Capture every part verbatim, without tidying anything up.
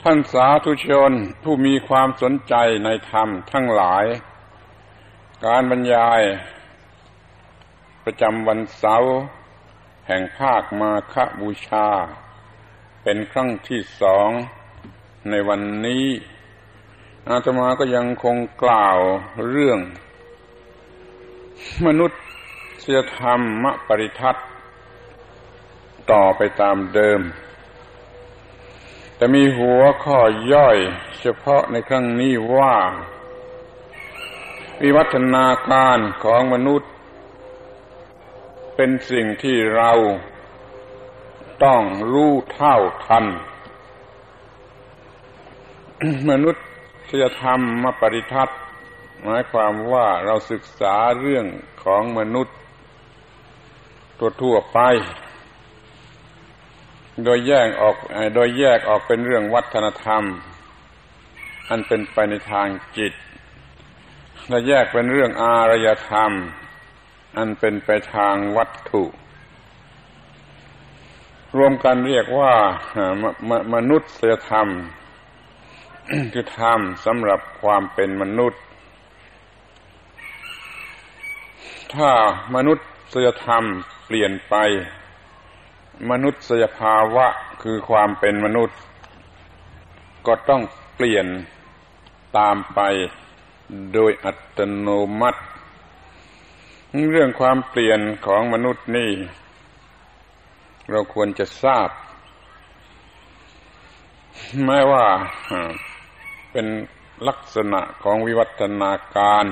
ท่านสาธุชนผู้มีความสนใจในธรรมทั้งหลายการบรรยายประจำวันเสาร์แห่งภาคมาฆบูชาเป็นครั้งที่สองในวันนี้อาตมาก็ยังคงกล่าวเรื่องมนุษยธรรมปริทัศน์ต่อไปตามเดิมแต่มีหัวข้อย่อยเฉพาะในครั้งนี้ว่าวิวัฒนาการของมนุษย์เป็นสิ่งที่เราต้องรู้เท่าทัน มนุษยธรรมปริทัศน์หมายความว่าเราศึกษาเรื่องของมนุษย์ทั่วๆไปโดยแยกออกโดยแยกออกเป็นเรื่องวัฒนธรรมอันเป็นไปในทางจิตและแยกเป็นเรื่องอารยธรรมอันเป็นไปทางวัตถุรวมกันเรียกว่ามมมนุษยธรรม คือธรรมสำหรับความเป็นมนุษย์ถ้ามนุษยธรรมเปลี่ยนไปมนุษยภาวะคือความเป็นมนุษย์ก็ต้องเปลี่ยนตามไปโดยอัตโนมัติเรื่องความเปลี่ยนของมนุษย์นี่เราควรจะทราบแม้ว่าเป็นลักษณะของวิวัฒนาการ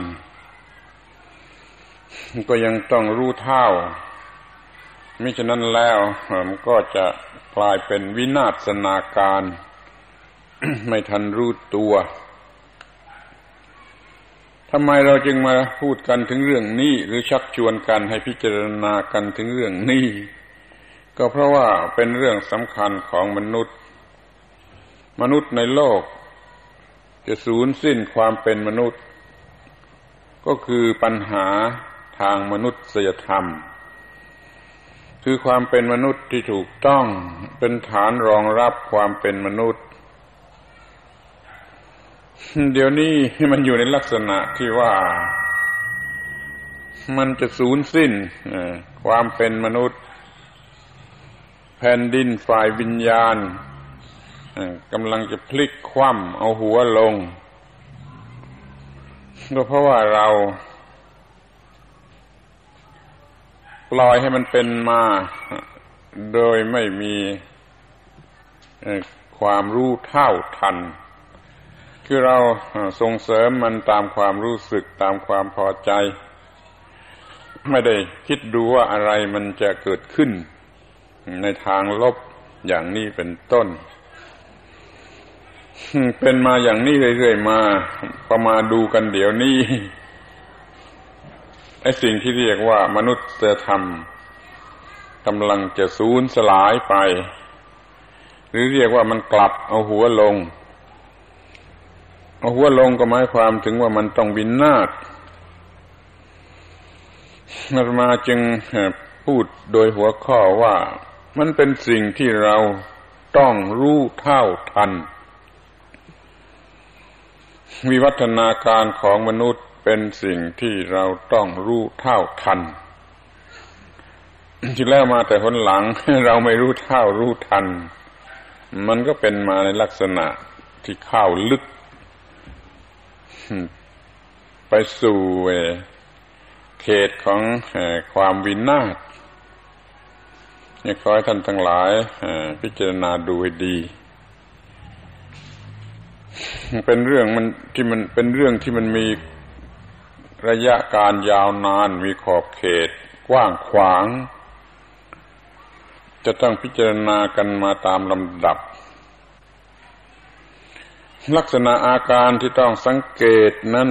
ก็ยังต้องรู้เท่ามิฉะนั้นแล้วมันก็จะกลายเป็นวินาศนาการ ไม่ทันรู้ตัวทำไมเราจึงมาพูดกันถึงเรื่องนี้หรือชักชวนกันให้พิจารณากันถึงเรื่องนี้ก็เพราะว่าเป็นเรื่องสำคัญของมนุษย์มนุษย์ในโลกจะสูญสิ้นความเป็นมนุษย์ก็คือปัญหาทางมนุษยธรรมคือความเป็นมนุษย์ที่ถูกต้องเป็นฐานรองรับความเป็นมนุษย์เดี๋ยวนี้มันอยู่ในลักษณะที่ว่ามันจะสูญสิ้นความเป็นมนุษย์แผ่นดินฝ่ายวิญญาณกำลังจะพลิกคว่ำเอาหัวลงก็เพราะว่าเราปล่อยให้มันเป็นมาโดยไม่มีความรู้เท่าทันคือเราส่งเสริมมันตามความรู้สึกตามความพอใจไม่ได้คิดดูว่าอะไรมันจะเกิดขึ้นในทางลบอย่างนี้เป็นต้นเป็นมาอย่างนี้เรื่อยๆมาประมาณดูกันเดี๋ยวนี้ไอ้สิ่งที่เรียกว่ามนุษยธรรมกำลังจะสูญสลายไปหรือเรียกว่ามันกลับเอาหัวลงเอาหัวลงก็หมายความถึงว่ามันต้องวินาศอาตมาจึงพูดโดยหัวข้อว่ามันเป็นสิ่งที่เราต้องรู้เท่าทันวิวัฒนาการของมนุษย์เป็นสิ่งที่เราต้องรู้เท่าทันที่แล้วมาแต่หนหลังเราไม่รู้เท่ารู้ทันมันก็เป็นมาในลักษณะที่เข้าลึกไปสู่เขตของความวินาศนี่ขอให้ท่านทั้งหลายพิจารณาดูให้ดีเป็นเรื่องมันที่มันเป็นเรื่องที่มันมีระยะการยาวนานมีขอบเขตกว้างขวางจะต้องพิจารณากันมาตามลำดับลักษณะอาการที่ต้องสังเกตนั้น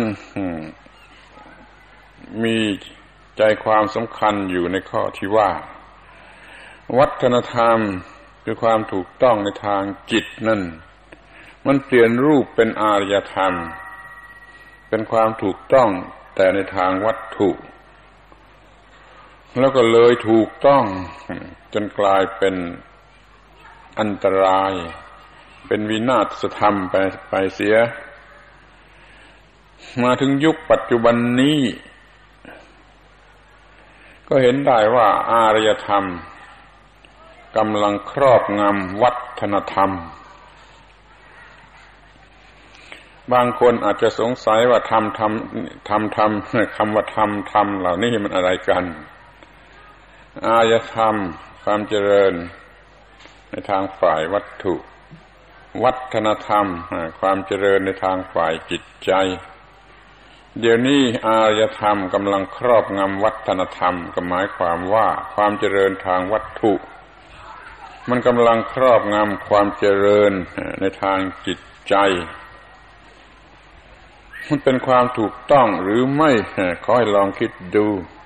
มีใจความสำคัญอยู่ในข้อที่ว่าวัฒนธรรมคือความถูกต้องในทางจิตนั้นมันเปลี่ยนรูปเป็นอารยธรรมเป็นความถูกต้องแต่ในทางวัตถุแล้วก็เลยถูกต้องจนกลายเป็นอันตรายเป็นวินาศธรรมไปไปเสียมาถึงยุคปัจจุบันนี้ก็เห็นได้ว่าอารยธรรมกำลังครอบงำวัฒนธรรมบางคนอาจจะสงสัยว่าธรรมธรรมธรรมธรรมคำว่าธรรมธรรมเหล่านี้มันอะไรกันอารยธรรมความเจริญในทางฝ่ายวัตถุวัฒนธรรมความเจริญในทางฝ่ายจิตใจเดี๋ยวนี้อารยธรรมกำลังครอบงำวัฒนธรรมก็หมายความว่าความเจริญทางวัตถุมันกำลังครอบงำความเจริญในทางจิตใจมันเป็นความถูกต้องหรือไม่ขอให้ลองคิดดู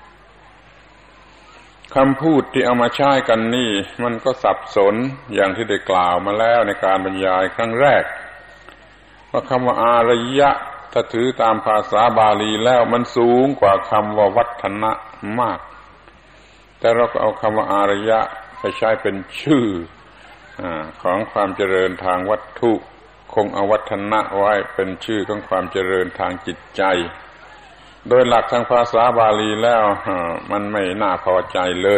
คำพูดที่เอามาใช้กันนี่มันก็สับสนอย่างที่ได้กล่าวมาแล้วในการบรรยายครั้งแรกว่าคำว่าอารยะถ้าถือตามภาษาบาลีแล้วมันสูงกว่าคำว่าวัฒนะมากแต่เราก็เอาคำว่าอารยะไปใช้เป็นชื่อของความเจริญทางวัตถุคงเอาวัฒนะไว้เป็นชื่อของความเจริญทางจิตใจโดยหลักทางภาษาบาลีแล้วมันไม่น่าพอใจเลย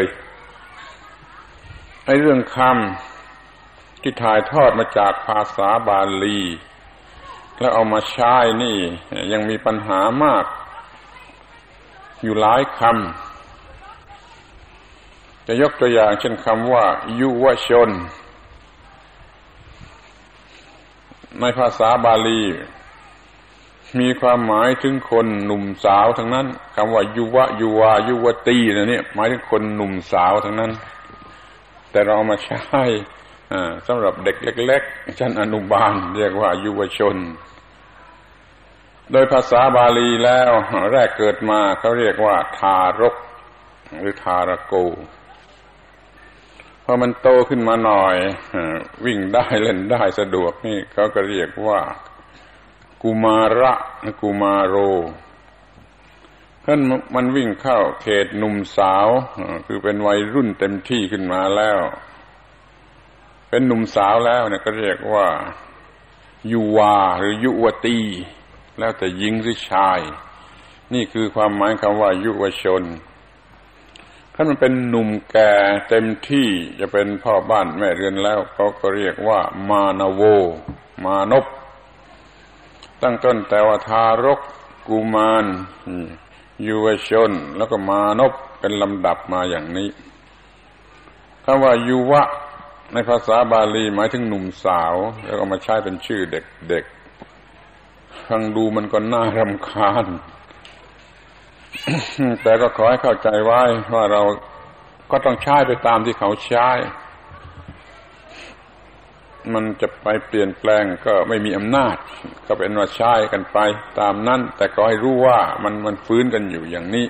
ไอ้เรื่องคำที่ถ่ายทอดมาจากภาษาบาลีแล้วเอามาใช้นี่ยังมีปัญหามากอยู่หลายคำจะยกตัวอย่างเช่นคำว่ายุวชนในภาษาบาลีมีความหมายถึงคนหนุ่มสาวทั้งนั้นคำว่ายุวะยุวายุวตีเนี่ยหมายถึงคนหนุ่มสาวทั้งนั้นแต่เราเอามาใช้สำหรับเด็กเล็กๆชั้นอนุบาลเรียกว่ายุวชนโดยภาษาบาลีแล้วแรกเกิดมาเขาเรียกว่าทารกหรือทารโกพอมันโตขึ้นมาหน่อยวิ่งได้เล่นได้สะดวกนี่เขาก็เรียกว่ากุมาระกุมารโรท่านมันวิ่งเข้าเขตหนุ่มสาวคือเป็นวัยรุ่นเต็มที่ขึ้นมาแล้วเป็นหนุ่มสาวแล้วเนี่ยก็เรียกว่ายุวาหรือยุวตีแล้วแต่หญิงหรือชายนี่คือความหมายคำว่ายุวชนถ้ามันเป็นหนุ่มแก่เต็มที่จะเป็นพ่อบ้านแม่เรือนแล้วเขาก็เรียกว่ามานโวมานพตั้งต้นแต่ว่าทารกกุมารยุวชนแล้วก็มานพเป็นลำดับมาอย่างนี้คำว่ายุวะในภาษาบาลีหมายถึงหนุ่มสาวแล้วก็มาใช้เป็นชื่อเด็กๆฟังดูมันก็น่ารำคาญ แต่ก็ขอให้เข้าใจไว้ว่าเราก็ต้องใช้ไปตามที่เขาใช้มันจะไปเปลี่ยนแปลงก็ไม่มีอำนาจก็เป็นว่าใช้กันไปตามนั้นแต่ก็ให้รู้ว่ามันมันฟื้นกันอยู่อย่างนี้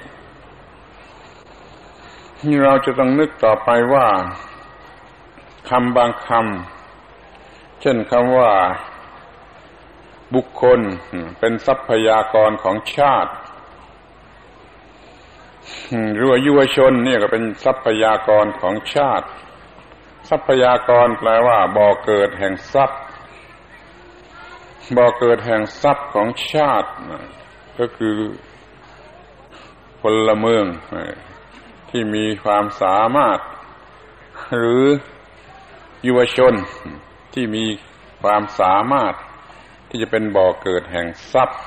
นี่เราจะต้องนึกต่อไปว่าคำบางคำเช่นคำว่าบุคคลเป็นทรัพยากรของชาติหรือว่ายุวชนเนี่ยก็เป็นทรัพยากรของชาติทรัพยากรแปลว่าบ่อเกิดแห่งทรัพย์บ่อเกิดแห่งทรัพย์ของชาติก็คือพลเมืองที่มีความสามารถหรือยุวชนที่มีความสามารถที่จะเป็นบ่อเกิดแห่งทรัพย์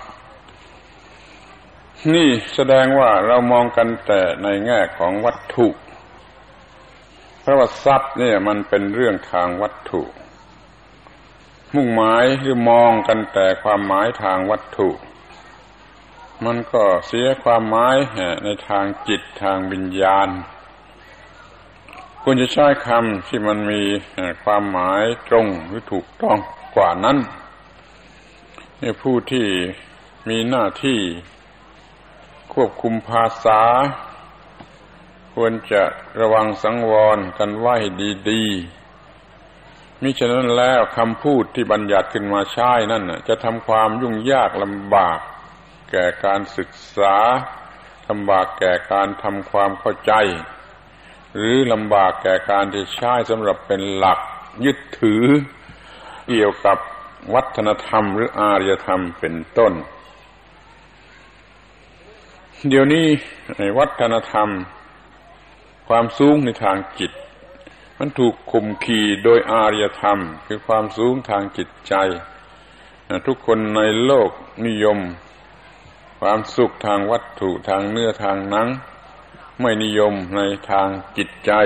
นี่แสดงว่าเรามองกันแต่ในแง่ของวัตถุเพราะว่าทรัพย์เนี่ยมันเป็นเรื่องทางวัตถุมุ่งหมายหรือมองกันแต่ความหมายทางวัตถุมันก็เสียความหมายในทางจิตทางวิญญาณควรจะใช้คำที่มันมีความหมายตรงหรือถูกต้องกว่านั้นเนี่ยผู้ที่มีหน้าที่ควบคุมภาษาควรจะระวังสังวรกันไว้ดีๆมิฉะนั้นแล้วคำพูดที่บัญญัติขึ้นมาใช้นั่นน่ะจะทำความยุ่งยากลำบากแก่การศึกษาลำบากแก่การทำความเข้าใจหรือลำบากแก่การที่ใช้สำหรับเป็นหลักยึดถือเกี่ยวกับวัฒนธรรมหรืออารยธรรมเป็นต้นเดี๋ยวนี้วัฒนธรรมความสูงในทางจิตมันถูกข่มขีโดยอารยธรรมคือความสูงทางจิตใจทุกคนในโลกนิยมความสุขทางวัตถุทางเนื้อทางหนังไม่นิยมในทางจิตใจ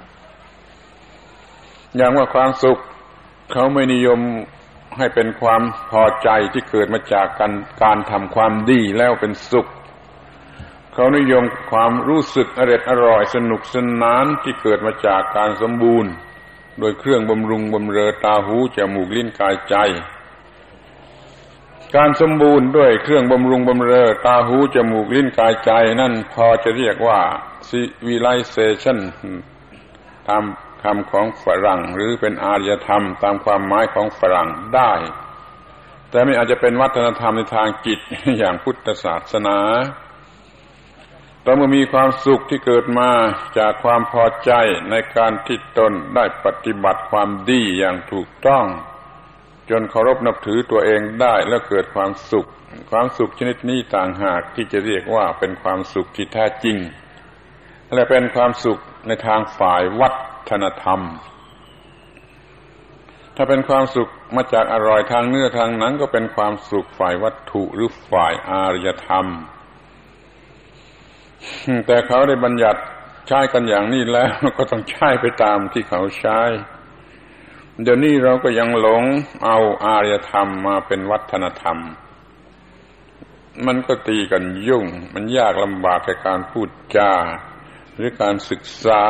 อย่างว่าความสุขเขาไม่นิยมให้เป็นความพอใจที่เกิดมาจากการการทำความดีแล้วเป็นสุขเขานิยมความรู้สึกอร่อยอร่อยสนุกสนานที่เกิดมาจากการสมบูรณ์โดยเครื่องบำรุงบำเรอตาหูจมูกลิ้นกายใจการสมบูรณ์ด้วยเครื่องบำรุงบำเรอตาหูจมูกลิ้นกายใจนั่นพอจะเรียกว่า civilization ตามคำของฝรั่งหรือเป็นอารยธรรมตามความหมายของฝรั่งได้แต่ไม่อาจจะเป็นวัฒนธรรมในทางจิตอย่างพุทธศาสนาต่อเมื่อมีความสุขที่เกิดมาจากความพอใจในการที่ตนได้ปฏิบัติความดีอย่างถูกต้องจนเคารพนับถือตัวเองได้แล้วเกิดความสุขความสุขชนิดนี้ต่างหากที่จะเรียกว่าเป็นความสุขที่แท้จริงและเป็นความสุขในทางฝ่ายวัฒนธรรมถ้าเป็นความสุขมาจากอร่อยทางเนื้อทางหนังก็เป็นความสุขฝ่ายวัตถุหรือฝ่ายอารยธรรมแต่เขาได้บัญญัติใช้กันอย่างนี้แล้วก็ต้องใช้ไปตามที่เขาใช้เดี๋ยวนี้เราก็ยังหลงเอาอารยธรรมมาเป็นวัฒนธรรมมันก็ตีกันยุ่งมันยากลำบากในการพูดจาหรือการศึกษา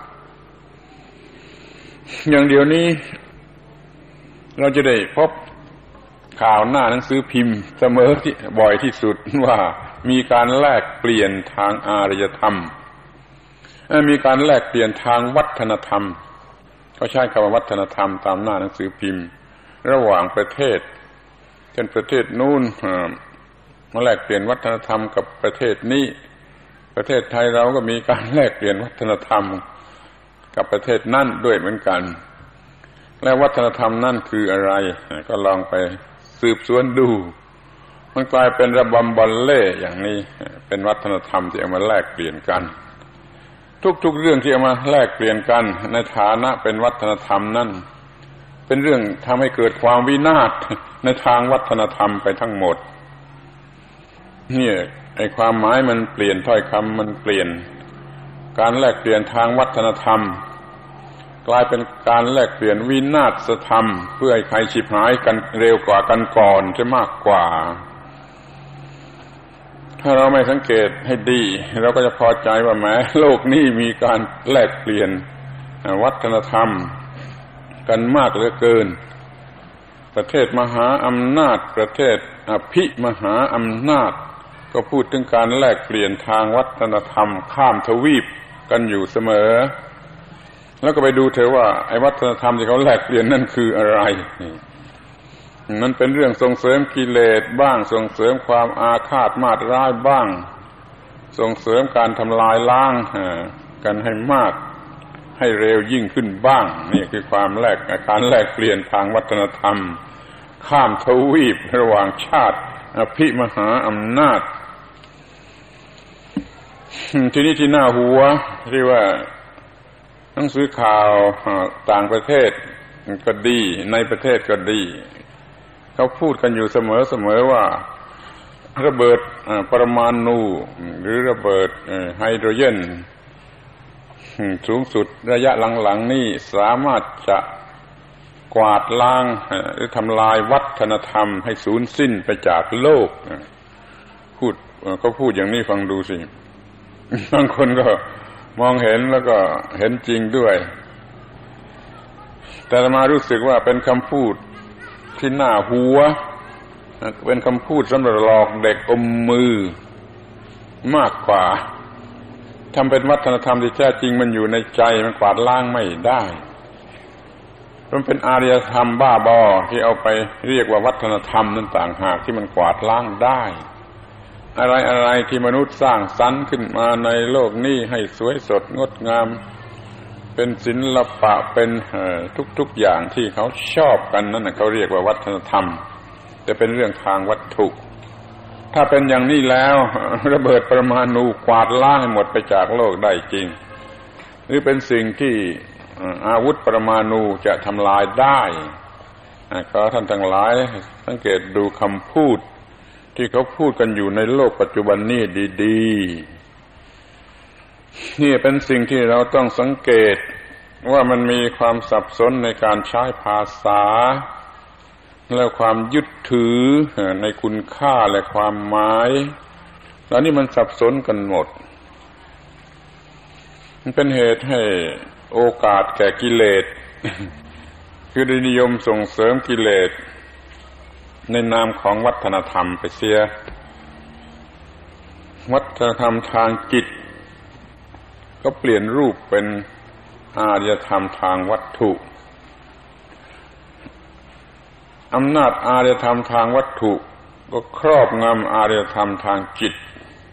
อย่างเดี๋ยวนี้เราจะได้พบข่าวหน้าหนังสือพิมพ์เสมอที่บ่อยที่สุดว่ามีการแลกเปลี่ยนทางอารยธรรมมีการแลกเปลี่ยนทางวัฒนธรรมเขาใช้คำว่าวัฒนธรรมตามหน้าหนังสือพิมพ์ระหว่างประเทศเช่นประเทศนู้นมาแลกเปลี่ยนวัฒนธรรมกับประเทศนี้ประเทศไทยเราก็มีการแลกเปลี่ยนวัฒนธรรมกับประเทศนั่นด้วยเหมือนกันและวัฒนธรรมนั่นคืออะไรก็ลองไปสืบสวนดูมันกลายเป็นระบำบัลเล่อย่างนี้เป็นวัฒนธรรมที่เอามาแลกเปลี่ยนกันทุกๆเรื่องที่เอามาแลกเปลี่ยนกันในฐานะเป็นวัฒนธรรมนั่นเป็นเรื่องทำให้เกิดความวินาศในทางวัฒนธรรมไปทั้งหมดเนี่ยไอ้ความหมายมันเปลี่ยนถ้อยคำมันเปลี่ยนการแลกเปลี่ยนทางวัฒนธรรมกลายเป็นการแลกเปลี่ยนวินาศธรรมเพื่อให้ใครฉิบหายกันเร็วกว่ากันก่อนจะมากกว่าถ้าเราไม่สังเกตให้ดีเราก็จะพอใจว่าแม้โลกนี้มีการแลกเปลี่ยนวัฒนธรรมกันมากเหลือเกินประเทศมหาอำนาจประเทศอภิมหาอำนาจก็พูดถึงการแลกเปลี่ยนทางวัฒนธรรมข้ามทวีปกันอยู่เสมอแล้วก็ไปดูเถอะว่าไอ้วัฒนธรรมที่เขาแลกเปลี่ยนนั่นคืออะไรมันเป็นเรื่องส่งเสริมกิเลสบ้างส่งเสริมความอาฆาตมาตร้ายบ้างส่งเสริมการทำลายล้างกันให้มากให้เร็วยิ่งขึ้นบ้างนี่คือความแลกการแลกเปลี่ยนทางวัฒนธรรมข้ามทวีประหว่างชาติอภิมหาอำนาจทีนี้ที่หน้าหัวที่ว่าหนังสือข่าวต่างประเทศก็ดีในประเทศก็ดีเขาพูดกันอยู่เสมอๆว่าระเบิดปรมาณูหรือระเบิดไฮโดรเจนสูงสุดระยะหลังๆนี่สามารถจะกวาดล้างหรือทำลายวัฒนธรรมให้สูญสิ้นไปจากโลกพูดเขาพูดอย่างนี้ฟังดูสิบางคนก็มองเห็นแล้วก็เห็นจริงด้วยแต่มารู้สึกว่าเป็นคำพูดที่น่าหัวเป็นคำพูดสำหรับหลอกเด็กอมมือมากกว่าทำเป็นวัฒนธรรมที่แท้จริงมันอยู่ในใจมันกวาดล้างไม่ได้มันเป็นอารยธรรมบ้าบอที่เอาไปเรียกว่าวัฒนธรรมนั่นต่างหากที่มันกวาดล้างได้อะไรอะไรที่มนุษย์สร้างสรรค์ขึ้นมาในโลกนี้ให้สวยสดงดงามเเป็นศิลปะเป็นทุกๆอย่างที่เขาชอบกันนั่นน่ะเขาเรียกว่าวัฒนธรรมแต่เป็นเรื่องทางวัตถุถ้าเป็นอย่างนี้แล้วระเบิดปรมาณูกวาดล้างให้หมดไปจากโลกได้จริงหรือเป็นสิ่งที่อาวุธปรมาณูจะทำลายได้ก็ท่านทั้งหลายสังเกตดูคำพูดที่เขาพูดกันอยู่ในโลกปัจจุบันนี้ดีๆนี่เป็นสิ่งที่เราต้องสังเกตว่ามันมีความสับสนในการใช้ภาษาและความยึดถือในคุณค่าและความหมายแล้วนี่มันสับสนกันหมดมันเป็นเหตุให้โอกาสแก่กิเลสคือได้นิยมส่งเสริมกิเลสในนามของวัฒนธรรมไปเสียวัฒนธรรมทางจิตก็เปลี่ยนรูปเป็นอารยธรรมทางวัตถุอำนาจอารยธรรมทางวัตถุก็ครอบงำอารยธรรมทางจิต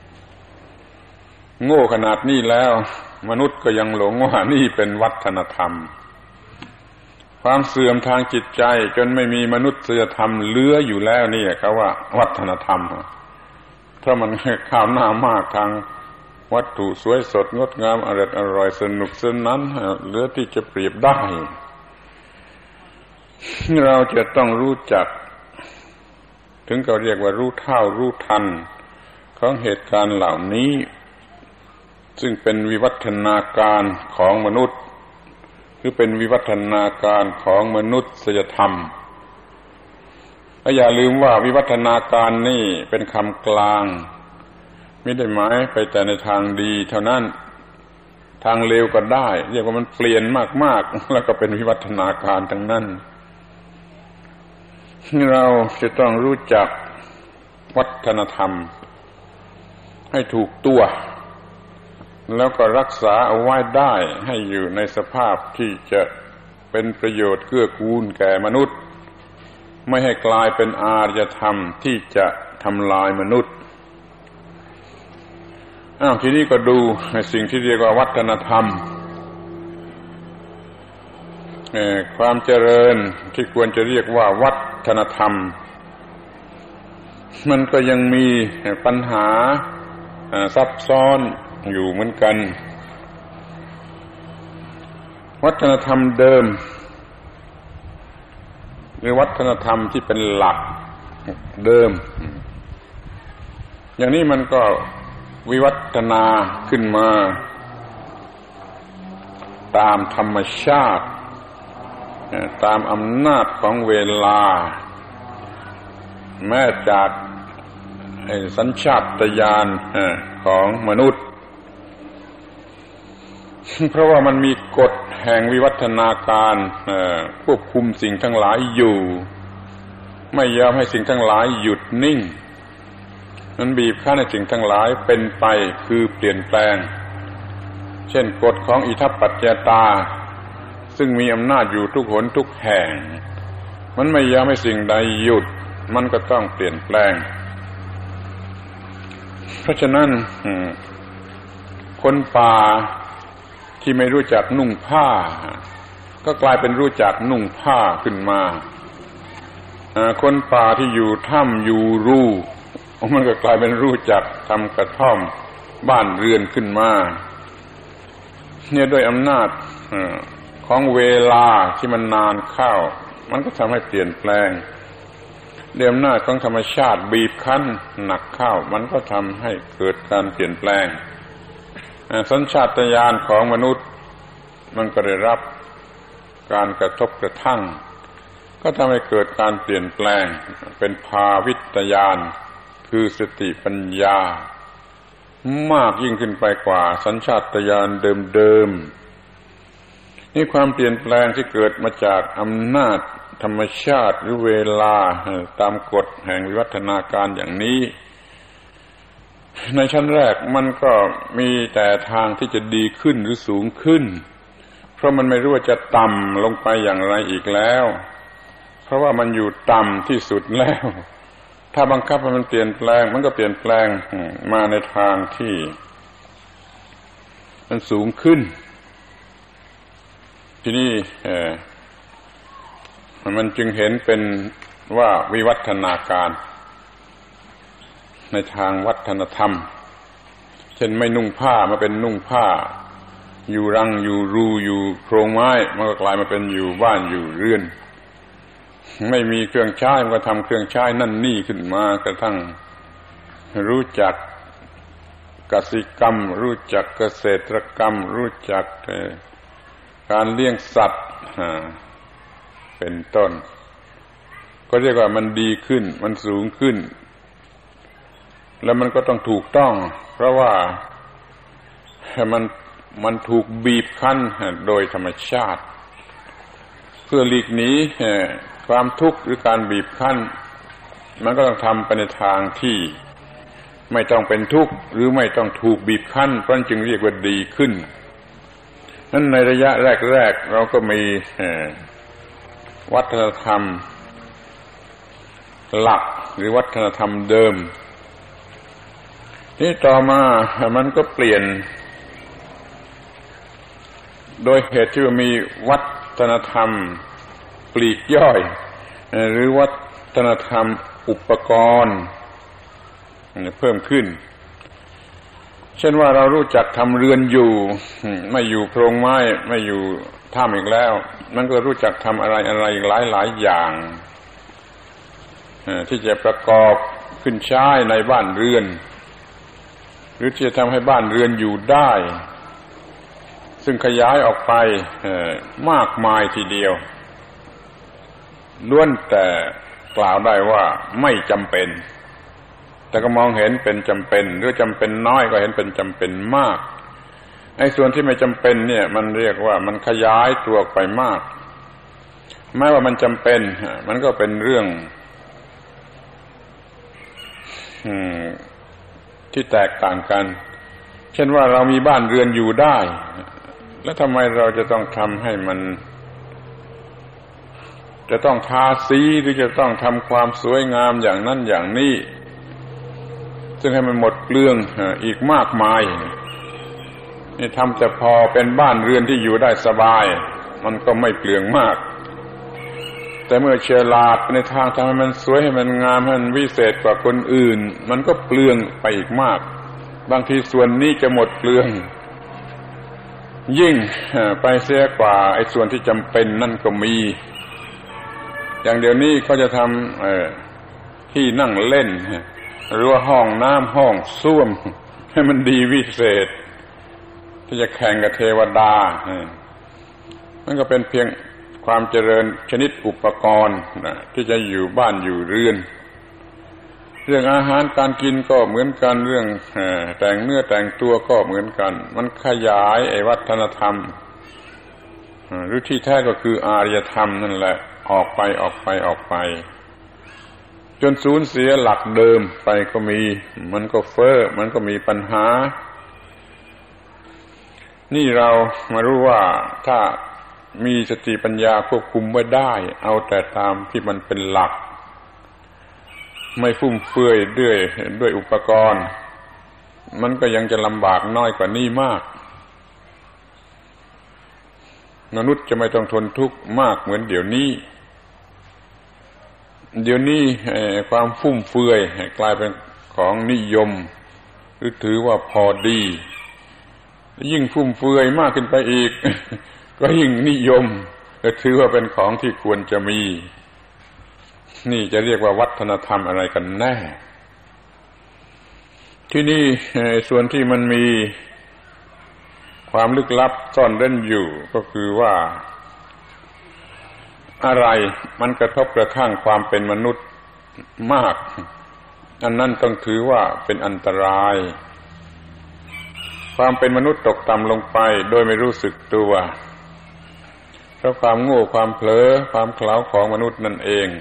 โง่ขนาดนี้แล้วมนุษย์ก็ยังหลงว่านี่เป็นวัฒนธรรมความเสื่อมทางจิตใจจนไม่มีมนุษยธรรมเหลืออยู่แล้วนี่เขาว่าวัฒนธรรมเพราะมันข้าวหน้ามากทางวัตถุสวยสดงดงามอร่อยอร่อยสนุกสนานเหลือที่จะเปรียบได้เราจะต้องรู้จักถึงเขาเรียกว่ารู้เท่ารู้ทันของเหตุการณ์เหล่านี้ซึ่งเป็นวิวัฒนาการของมนุษย์หรือเป็นวิวัฒนาการของมนุษยธรรมและอย่าลืมว่าวิวัฒนาการนี่เป็นคำกลางไม่ได้หมายไปแต่ในทางดีเท่านั้นทางเลวก็ได้เรียกว่ามันเปลี่ยนมากๆแล้วก็เป็นวิวัฒนาการทั้งนั้นเราจะต้องรู้จักวัฒนธรรมให้ถูกตัวแล้วก็รักษาเอาไว้ได้ให้อยู่ในสภาพที่จะเป็นประโยชน์เกื้อกูลแก่มนุษย์ไม่ให้กลายเป็นอารยธรรมที่จะทำลายมนุษย์อ้าวทีนี้ก็ดูสิ่งที่เรียกว่าวัฒนธรรมความเจริญที่ควรจะเรียกว่าวัฒนธรรมมันก็ยังมีปัญหาซับซ้อนอยู่เหมือนกันวัฒนธรรมเดิมหรือวัฒนธรรมที่เป็นหลักเดิมอย่างนี้มันก็วิวัฒนาขึ้นมาตามธรรมชาติตามอำนาจของเวลาแม้จากสัญชาตญาณของมนุษย์เพราะว่ามันมีกฎแห่งวิวัฒนาการควบคุมสิ่งทั้งหลายอยู่ไม่ยอมให้สิ่งทั้งหลายหยุดนิ่งมันบีบคั้นให้สิ่งทั้งหลายเป็นไปคือเปลี่ยนแปลงเช่นกฎของอิทัปปัจจตาซึ่งมีอำนาจอยู่ทุกหนทุกแห่งมันไม่ยอมให้สิ่งใดหยุดมันก็ต้องเปลี่ยนแปลงเพราะฉะนั้นคนป่าที่ไม่รู้จักนุ่งผ้าก็กลายเป็นรู้จักนุ่งผ้าขึ้นมาคนป่าที่อยู่ถ้ำอยู่รูมันก็กลายเป็นรู้จักทำกระท่อมบ้านเรือนขึ้นมาเนี่ยด้วยอำนาจของเวลาที่มันนานเข้ามันก็ทำให้เปลี่ยนแปลงด้วยอำนาจของธรรมชาติบีบคั้นหนักเข้ามันก็ทำให้เกิดการเปลี่ยนแปลงสัญชาตญาณของมนุษย์มันก็ได้รับการกระทบกระทั่งก็ทำให้เกิดการเปลี่ยนแปลงเป็นภาวิตญาณคือสติปัญญามากยิ่งขึ้นไปกว่าสัญชาตญาณเดิมๆนี่ความเปลี่ยนแปลงที่เกิดมาจากอำนาจธรรมชาติหรือเวลาตามกฎแห่งวิวัฒนาการอย่างนี้ในชั้นแรกมันก็มีแต่ทางที่จะดีขึ้นหรือสูงขึ้นเพราะมันไม่รู้ว่าจะต่ำลงไปอย่างไรอีกแล้วเพราะว่ามันอยู่ต่ำที่สุดแล้วถ้าบังคับให้มันเปลี่ยนแปลงมันก็เปลี่ยนแปลงมาในทางที่มันสูงขึ้นที่นี่มันจึงเห็นเป็นว่าวิวัฒนาการในทางวัฒนธรรมเช่นไม่นุ่งผ้ามาเป็นนุ่งผ้าอยู่รังอยู่รูอยู่โครงไม้มันก็กลายมาเป็นอยู่บ้านอยู่เรือนไม่มีเครื่องใช้มันก็ทำเครื่องใช้นั่นนี่ขึ้นมากระทั่งรู้จักกสิกรรมรู้จักเกษตรกรรมรู้จักการเลี้ยงสัตว์เป็นต้นก็เรียกว่ามันดีขึ้นมันสูงขึ้นแล้วมันก็ต้องถูกต้องเพราะว่ามันมันถูกบีบคั้นโดยธรรมชาติเพื่อหลีกหนีความทุกข์หรือการบีบคั้นมันก็ต้องทำไปในทางที่ไม่ต้องเป็นทุกข์หรือไม่ต้องถูกบีบคั้นเพราะจึงเรียกว่าดีขึ้นนั้นในระยะแรกๆเราก็มีวัฒนธรรมหลักหรือวัฒนธรรมเดิมนี่ต่อมามันก็เปลี่ยนโดยเหตุที่ว่ามีวัฒนธรรมปลีกย่อยหรือวัฒนธรรมอุปกรณ์เพิ่มขึ้นเช่นว่าเรารู้จักทำเรือนอยู่ไม่อยู่โพรงไม้ไม่อยู่ถ้ำอีกแล้วมันก็รู้จักทำอะไรอะไรอีกหลายหลายอย่างที่จะประกอบขึ้นใช้ในบ้านเรือนหรือที่จะทำให้บ้านเรือนอยู่ได้ซึ่งขยายออกไปมากมายทีเดียวล้วนแต่กล่าวได้ว่าไม่จำเป็นแต่ก็มองเห็นเป็นจำเป็นหรือจำเป็นน้อยก็เห็นเป็นจำเป็นมากไอ้ส่วนที่ไม่จำเป็นเนี่ยมันเรียกว่ามันขยายตัวไปมากแม้ว่ามันจำเป็นมันก็เป็นเรื่องที่แตกต่างกันเช่นว่าเรามีบ้านเรือนอยู่ได้แล้วทำไมเราจะต้องทำให้มันจะต้องทาสีหรือจะต้องทำความสวยงามอย่างนั้นอย่างนี้ซึ่งให้มันหมดเปลืองอีกมากมายนี่ทำจะพอเป็นบ้านเรือนที่อยู่ได้สบายมันก็ไม่เปลืองมากแต่เมื่อเฉลียวในทางทำให้มันสวยให้มันงามให้มันวิเศษกว่าคนอื่นมันก็เปลืองไปอีกมากบางทีส่วนนี้จะหมดเปลืองยิ่งไปเสียกว่าไอ้ส่วนที่จำเป็นนั่นก็มีอย่างเดี๋ยวนี้เขาจะทำเอ่อที่นั่งเล่นหรือว่าห้องน้ำห้องส้วมให้มันดีวิเศษที่จะแข่งกับเทวดามันก็เป็นเพียงความเจริญชนิดอุปกรณ์ที่จะอยู่บ้านอยู่เรือนเรื่องอาหารการกินก็เหมือนกันเรื่องแต่งเนื้อแต่งตัวก็เหมือนกันมันขยายไอ้วัฒนธรรมหรือที่แท้ก็คืออารยธรรมนั่นแหละออกไปออกไปออกไปจนสูญเสียหลักเดิมไปก็มีมันก็เฟ้อมันก็มีปัญหานี่เรามารู้ว่าถ้ามีสติปัญญาควบคุมไว้ได้เอาแต่ตามที่มันเป็นหลักไม่ฟุ่มเฟือยด้วยด้วยอุปกรณ์มันก็ยังจะลำบากน้อยกว่านี้มากมนุษย์จะไม่ต้องทนทุกข์มากเหมือนเดี๋ยวนี้เดี๋ยวนี้ความฟุ่มเฟือยกลายเป็นของนิยมหรือถือว่าพอดียิ่งฟุ่มเฟือยมากขึ้นไปอีกก็ยิ่งนิยมและถือว่าเป็นของที่ควรจะมีนี่จะเรียกว่าวัฒนธรรมอะไรกันแน่ที่นี่ส่วนที่มันมีความลึกลับซ่อนเร้นอยู่ก็คือว่าอะไรมันกระทบกระทั่งความเป็นมนุษย์มากอันนั้นต้องถือว่าเป็นอันตรายความเป็นมนุษย์ตกต่ำลงไปโดยไม่รู้สึกตัวเพราะความโง่ความเผลอความเขลาของมนุษย์นั่นเอง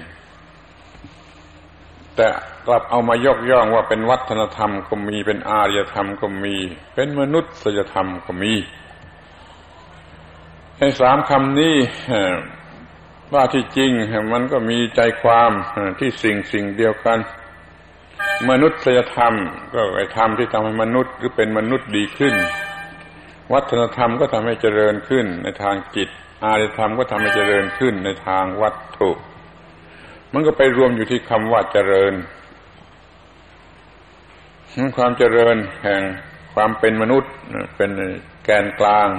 แต่กลับเอามายกย่องว่าเป็นวัฒนธรรมก็มีเป็นอารยธรรมก็มีเป็นมนุษยธรรมก็มีในสามคำนี้ว่าที่จริงมันก็มีใจความที่สิ่งสิ่งเดียวกันมนุษยธรรมก็ไอ้ธรรมที่ทำให้มนุษย์หรือเป็นมนุษย์ดีขึ้นวัฒนธรรมก็ทำให้เจริญขึ้นในทางจิตอารยธรรมก็ทำให้เจริญขึ้นในทางวัตถุมันก็ไปรวมอยู่ที่คำว่าเจริญความเจริญแห่งความเป็นมนุษย์เป็นแกนกลาง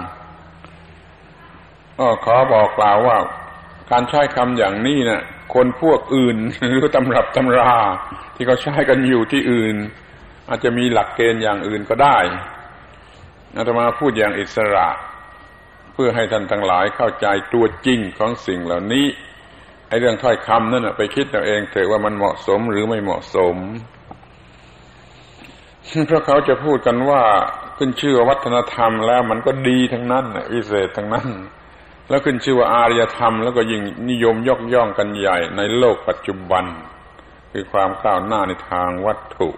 ก็ขอบอกกล่าวว่าการใช้คำอย่างนี้นะคนพวกอื่นหรือตำรับตำราที่เขาใช้กันอยู่ที่อื่นอาจจะมีหลักเกณฑ์อย่างอื่นก็ได้อาตมาพูดอย่างอิสระเพื่อให้ท่านทั้งหลายเข้าใจตัวจริงของสิ่งเหล่านี้ไอ้เรื่องถ้อยคำนั่นน่ะไปคิดเอาเองเถอะว่ามันเหมาะสมหรือไม่เหมาะสมเพราะเขาจะพูดกันว่าขึ้นชื่อว่าวัฒนธรรมแล้วมันก็ดีทั้งนั้นวิเศษทั้งนั้นแล้วขึ้นชื่อว่าอารยธรรมแล้วก็ยิ่งนิยมยกย่องกันใหญ่ในโลกปัจจุบันคือความก้าวหน้าในทางวัตถุ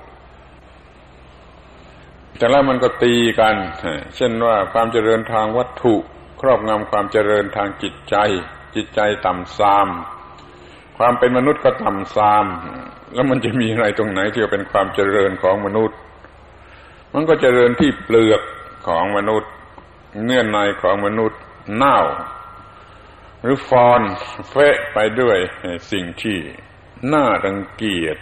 แต่แล้วมันก็ตีกันเช่นว่าความเจริญทางวัตถุครอบงำความเจริญทางจิตใจจิตใจต่ำทรามความเป็นมนุษย์ก็ต่ำทรามแล้วมันจะมีอะไรตรงไหนที่จะเป็นความเจริญของมนุษย์มันก็เจริญที่เปลือกของมนุษย์เนื้อในของมนุษย์เน่าหรือฟอนเฟะไปด้วยสิ่งที่น่ารังเกียจ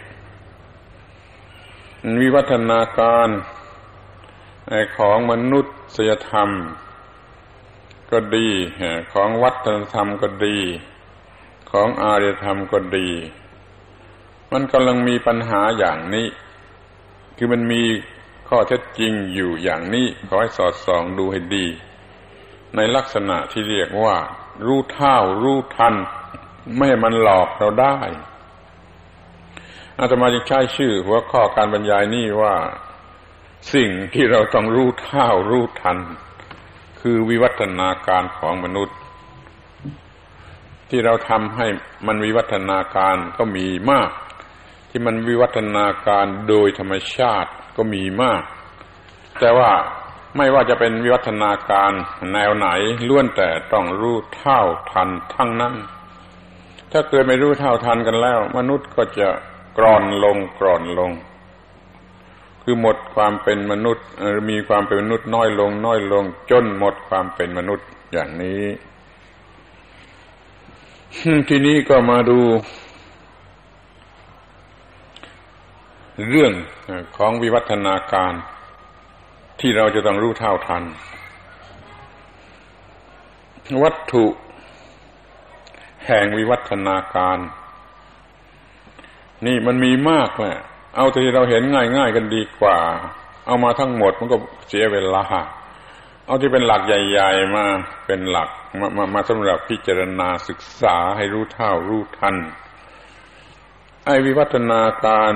วิวัฒนาการของมนุษยธรรมก็ดีของวัฒนธรรมก็ดีของอารยธรรมก็ดีมันกำลังมีปัญหาอย่างนี้คือมันมีข้อเท็จจริงอยู่อย่างนี้ขอให้สอดส่องดูให้ดีในลักษณะที่เรียกว่ารู้เท่ารู้ทันไม่ให้มันหลอกเราได้อาตมาจึงใช้ชื่อหัวข้อการบรรยายนี้ว่าสิ่งที่เราต้องรู้เท่ารู้ทันคือวิวัฒนาการของมนุษย์ที่เราทำให้มันวิวัฒนาการก็มีมากที่มันวิวัฒนาการโดยธรรมชาติก็มีมากแต่ว่าไม่ว่าจะเป็นวิวัฒนาการแนวไหนล้วนแต่ต้องรู้เท่าทันทั้งนั้นถ้าเกิดไม่รู้เท่าทันกันแล้วมนุษย์ก็จะกร่อนลงกร่อนลงคือหมดความเป็นมนุษย์มีความเป็นมนุษย์น้อยลงน้อยลงจนหมดความเป็นมนุษย์อย่างนี้ทีนี้ก็มาดูเรื่องของวิวัฒนาการที่เราจะต้องรู้เท่าทันวัตถุแห่งวิวัฒนาการนี่มันมีมากแหละเอาที่เราเห็นง่ายๆกันดีกว่าเอามาทั้งหมดมันก็เสียเวลาเอาที่เป็นหลักใหญ่ๆมาเป็นหลักมามามาสำหรับพิจารณาศึกษาให้รู้เท่ารู้ทันไอ้วิวัฒนาการ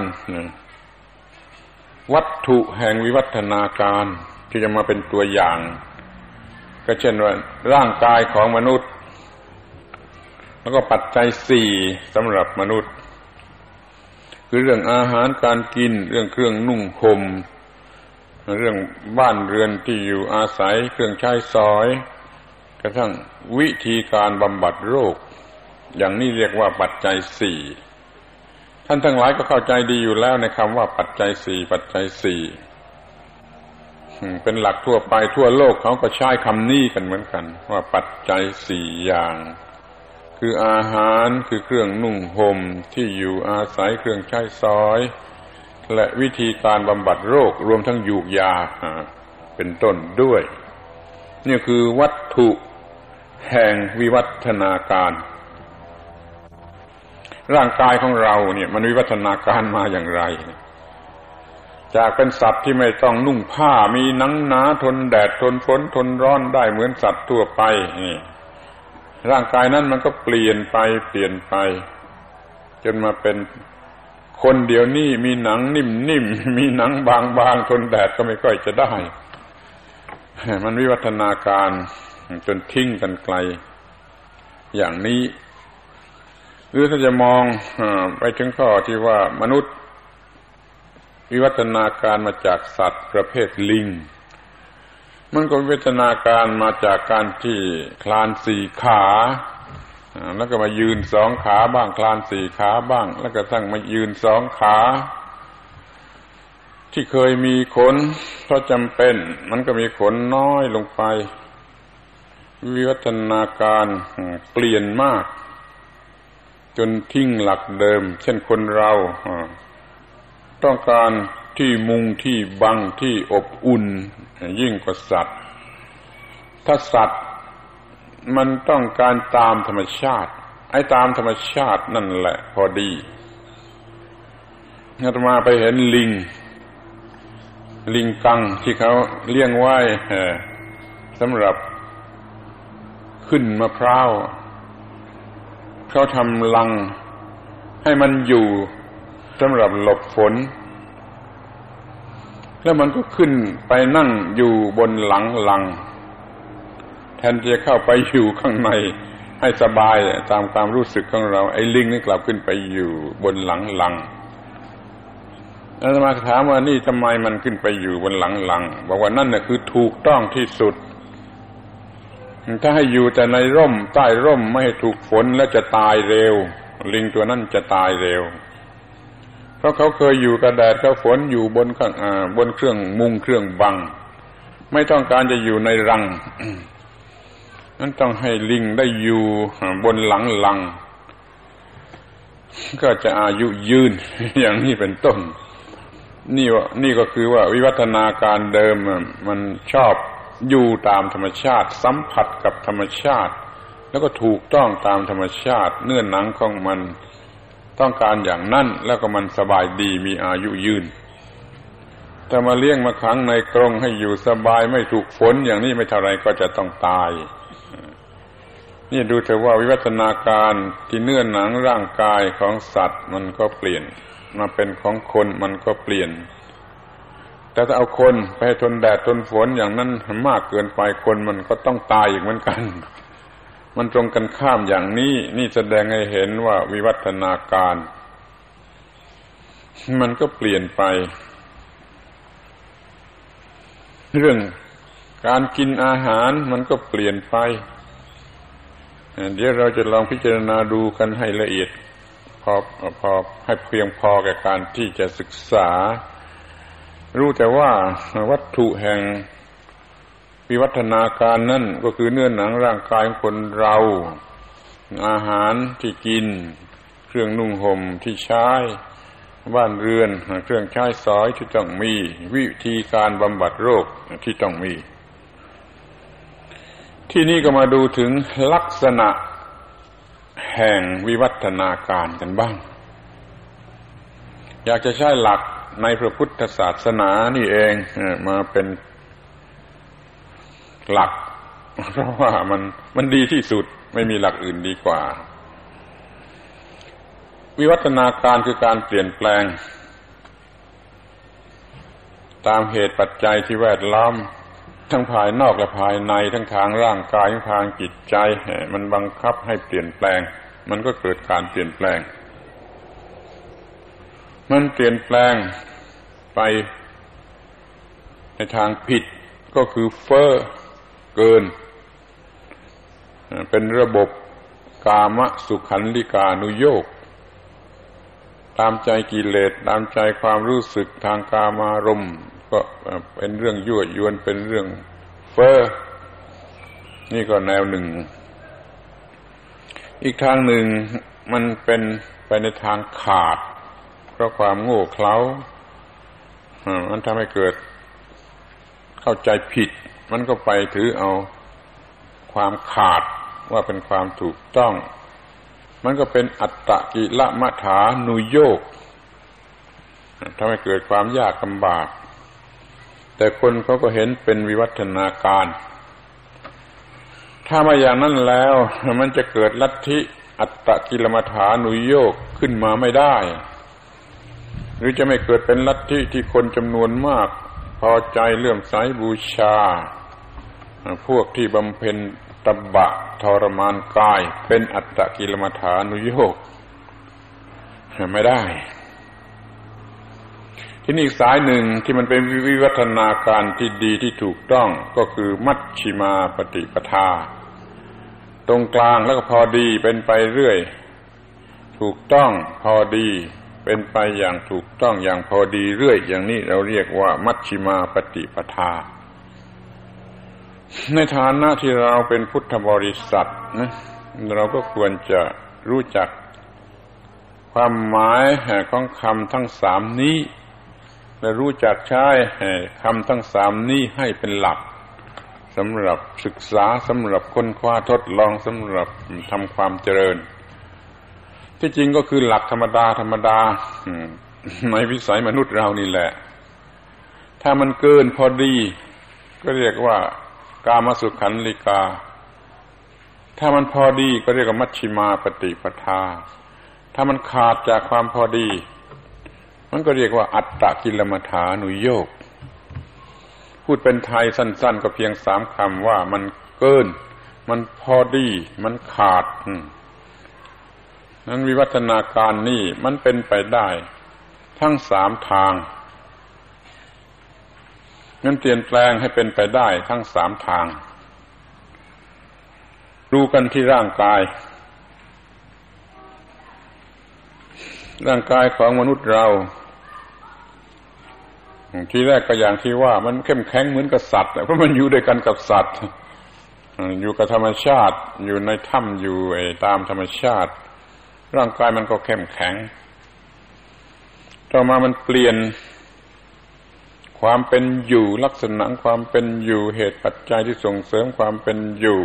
วัตถุแห่งวิวัฒนาการที่จะมาเป็นตัวอย่างก็เช่นว่าร่างกายของมนุษย์แล้วก็ปัจจัยสี่สำหรับมนุษย์คือเรื่องอาหารการกินเรื่องเครื่องนุ่งห่มเรื่องบ้านเรือนที่อยู่อาศัยเครื่องใช้สอยกระทั่งวิธีการบำบัดโรคอย่างนี้เรียกว่าปัจจัยสี่ท่านทั้งหลายก็เข้าใจดีอยู่แล้วในคำว่าปัจจัยสี่ปัจจัยสี่เป็นหลักทั่วไปทั่วโลกเขาก็ใช้คำนี้กันเหมือนกันว่าปัจจัยสี่อย่างคืออาหารคือเครื่องนุ่งห่มที่อยู่อาศัยเครื่องใช้สอยและวิธีการบำบัดโรครวมทั้งยูกยาเป็นต้นด้วยนี่คือวัตถุแห่งวิวัฒนาการร่างกายของเราเนี่ยมันวิวัฒนาการมาอย่างไรจากเป็นสัตว์ที่ไม่ต้องนุ่งผ้ามีหนังหนาทนแดดทนฝนทนร้อนได้เหมือนสัตว์ทั่วไปนี่ร่างกายนั้นมันก็เปลี่ยนไปเปลี่ยนไปจนมาเป็นคนเดี๋ยวนี้มีหนังนิ่มๆมีหนังบางๆทนแดดก็ไม่ค่อยจะได้มันวิวัฒนาการจนทิ้งกันไกลอย่างนี้หรือถ้าจะมองไปถึงข้อที่ว่ามนุษย์วิวัฒนาการมาจากสัตว์ประเภทลิงมันก็วิวัฒนาการมาจากการที่คลานสี่ขาแล้วก็มายืนสองขาบ้างคลานสี่ขาบ้างแล้วก็ทั้งมายืนสองขาที่เคยมีขนเพราะจำเป็นมันก็มีขนน้อยลงไปวิวัฒนาการเปลี่ยนมากจนทิ้งหลักเดิมเช่นคนเราต้องการที่มุงที่บังที่อบอุ่นยิ่งกว่าสัตว์ถ้าสัตว์มันต้องการตามธรรมชาติไอ้ตามธรรมชาตินั่นแหละพอดีอาตมาไปเห็นลิงลิงกังที่เขาเลี้ยงไว้สำหรับขึ้นมะพร้าวเขาทำรังให้มันอยู่สำหรับหลบฝนแล้วมันก็ขึ้นไปนั่งอยู่บนหลังรังแทนที่จะเข้าไปอยู่ข้างในให้สบายตามความรู้สึกของเราไอ้ลิงนี่กลับขึ้นไปอยู่บนหลังรังอาตมาถามว่านี่ทำไมมันขึ้นไปอยู่บนหลังรังบอกว่านั่นน่ะคือถูกต้องที่สุดถ้าให้อยู่แต่ในร่มใต้ร่มไม่ให้ถูกฝนแล้วจะตายเร็วลิงตัวนั้นจะตายเร็วเพราะเขาเคยอยู่กับแดดกับฝนอยู่บนข้างอ่าบนเครื่องมุงเครื่องบังไม่ต้องการจะอยู่ในรัง นั้นต้องให้ลิงได้อยู่บนหลังรังก็จะอายุยืน อย่างนี้เป็นต้นนี่ว่านี่ก็คือว่าวิวัฒนาการเดิมมันชอบอยู่ตามธรรมชาติสัมผัสกับธรรมชาติแล้วก็ถูกต้องตามธรรมชาติเนื้อหนังของมันต้องการอย่างนั้นแล้วก็มันสบายดีมีอายุยืนแต่มาเลี้ยงมาขังในกรงให้อยู่สบายไม่ถูกฝนอย่างนี้ไม่เท่าไรก็จะต้องตายนี่ดูเถอะว่าวิวัฒนาการที่เนื้อหนังร่างกายของสัตว์มันก็เปลี่ยนมาเป็นของคนมันก็เปลี่ยนแต่ถ้าเอาคนไปให้ทนแดดทนฝนอย่างนั้นมากเกินไปคนมันก็ต้องตายอีกเหมือนกันมันตรงกันข้ามอย่างนี้นี่แสดงให้เห็นว่าวิวัฒนาการมันก็เปลี่ยนไปเรื่องการกินอาหารมันก็เปลี่ยนไปเดี๋ยวเราจะลองพิจารณาดูกันให้ละเอียดพอพอให้เพียงพอแก่การที่จะศึกษารู้แต่ว่าวัตถุแห่งวิวัฒนาการนั่นก็คือเนื้อหนังร่างกายของคนเราอาหารที่กินเครื่องนุ่งห่มที่ใช้บ้านเรือนเครื่องใช้สอยที่ต้องมีวิธีการบำบัดโรคที่ต้องมีที่นี่ก็มาดูถึงลักษณะแห่งวิวัฒนาการกันบ้างอยากจะใช้หลักในพระพุทธศาสนานี่เองมาเป็นหลักเพราะว่ามันมันดีที่สุดไม่มีหลักอื่นดีกว่าวิวัฒนาการคือการเปลี่ยนแปลงตามเหตุปัจจัยที่แวดล้อมทั้งภายนอกและภายในทั้งทางร่างกายทั้งทางจิตใจมันบังคับให้เปลี่ยนแปลงมันก็เกิดการเปลี่ยนแปลงมันเปลี่ยนแปลงไปในทางผิดก็คือเฟ้อเกินเป็นระบบกามสุขันลิกานุโยคตามใจกิเลสตามใจความรู้สึกทางกามารมณ์ก็เป็นเรื่องยั่วยวนเป็นเรื่องเฟ้อนี่ก็แนวหนึ่งอีกทางหนึ่งมันเป็นไปในทางขาดเพราะความโง่เขลามันทำให้เกิดเข้าใจผิดมันก็ไปถือเอาความขาดว่าเป็นความถูกต้องมันก็เป็นอัตตกิลมัฏฐานุโยคทำให้เกิดความยากลำบากแต่คนเขาก็เห็นเป็นวิวัฒนาการถ้ามาอย่างนั้นแล้วมันจะเกิดลัทธิอัตตกิลมัฏฐานุโยคขึ้นมาไม่ได้หรือจะไม่เกิดเป็นลัทธิที่คนจำนวนมากพอใจเลื่อมใสบูชาพวกที่บำเพ็ญตบะทรมานกายเป็นอัตตกิลมัฏฐานุโยคไม่ได้ที่นี่อีกสายหนึ่งที่มันเป็นวิวัฒนาการที่ดีที่ถูกต้องก็คือมัชฌิมาปฏิปทาตรงกลางแล้วก็พอดีเป็นไปเรื่อยถูกต้องพอดีเป็นไปอย่างถูกต้องอย่างพอดีเรื่อยอย่างนี้เราเรียกว่ามัชฌิมาปฏิปทาในฐานะที่เราเป็นพุทธบริษัทนะเราก็ควรจะรู้จักความหมายของคำทั้งสามนี้และรู้จักใช้คำทั้งสามนี้ให้เป็นหลักสำหรับศึกษาสำหรับค้นคว้าทดลองสำหรับทำความเจริญที่จริงก็คือหลักธรรมดาธรรมดาในวิสัยมนุษย์เรานี่แหละถ้ามันเกินพอดีก็เรียกว่ากามสุขันลิกาถ้ามันพอดีก็เรียกว่ามัชฌิมาปฏิปทาถ้ามันขาดจากความพอดีมันก็เรียกว่าอัตตกิลมัฏฐานุโยคพูดเป็นไทยสั้นๆก็เพียงสามคำว่ามันเกินมันพอดีมันขาดนั้นวิวัฒนาการนี่มันเป็นไปได้ทั้งสามทางงั้นเปลี่ยนแปลงให้เป็นไปได้ทั้งสามทางดูกันที่ร่างกายร่างกายของมนุษย์เราทีแรกก็อย่างที่ว่ามันเข้มแข็งเหมือนกับสัตว์เพราะมันอยู่ด้วยกันกับสัตว์อยู่กับธรรมชาติอยู่ในถ้ำอยู่ตามธรรมชาติร่างกายมันก็เข้มแข็งต่อมามันเปลี่ยนความเป็นอยู่ลักษณะความเป็นอยู่เหตุปัจจัยที่ส่งเสริมความเป็นอยู่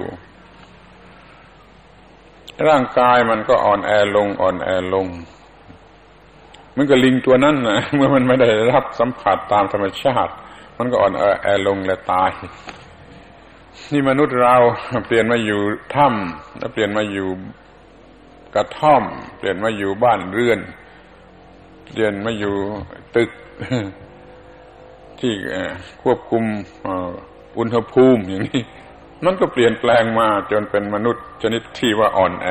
ร่างกายมันก็อ่อนแอลงอ่อนแอลงเหมือนกับลิงตัวนั้นนะเมื่อมันไม่ได้รับสัมผัสตามธรรมชาติมันก็อ่อนแอลงและตายนี่มนุษย์เราเปลี่ยนมาอยู่ถ้ำแล้วเปลี่ยนมาอยู่กระท่อมเปลี่ยนมาอยู่บ้านเรือนเปลี่ยนมาอยู่ตึกที่ควบคุมอุณหภูมิอย่างนี้มันก็เปลี่ยนแปลงมาจนเป็นมนุษย์ชนิดที่ว่าอ่อนแอ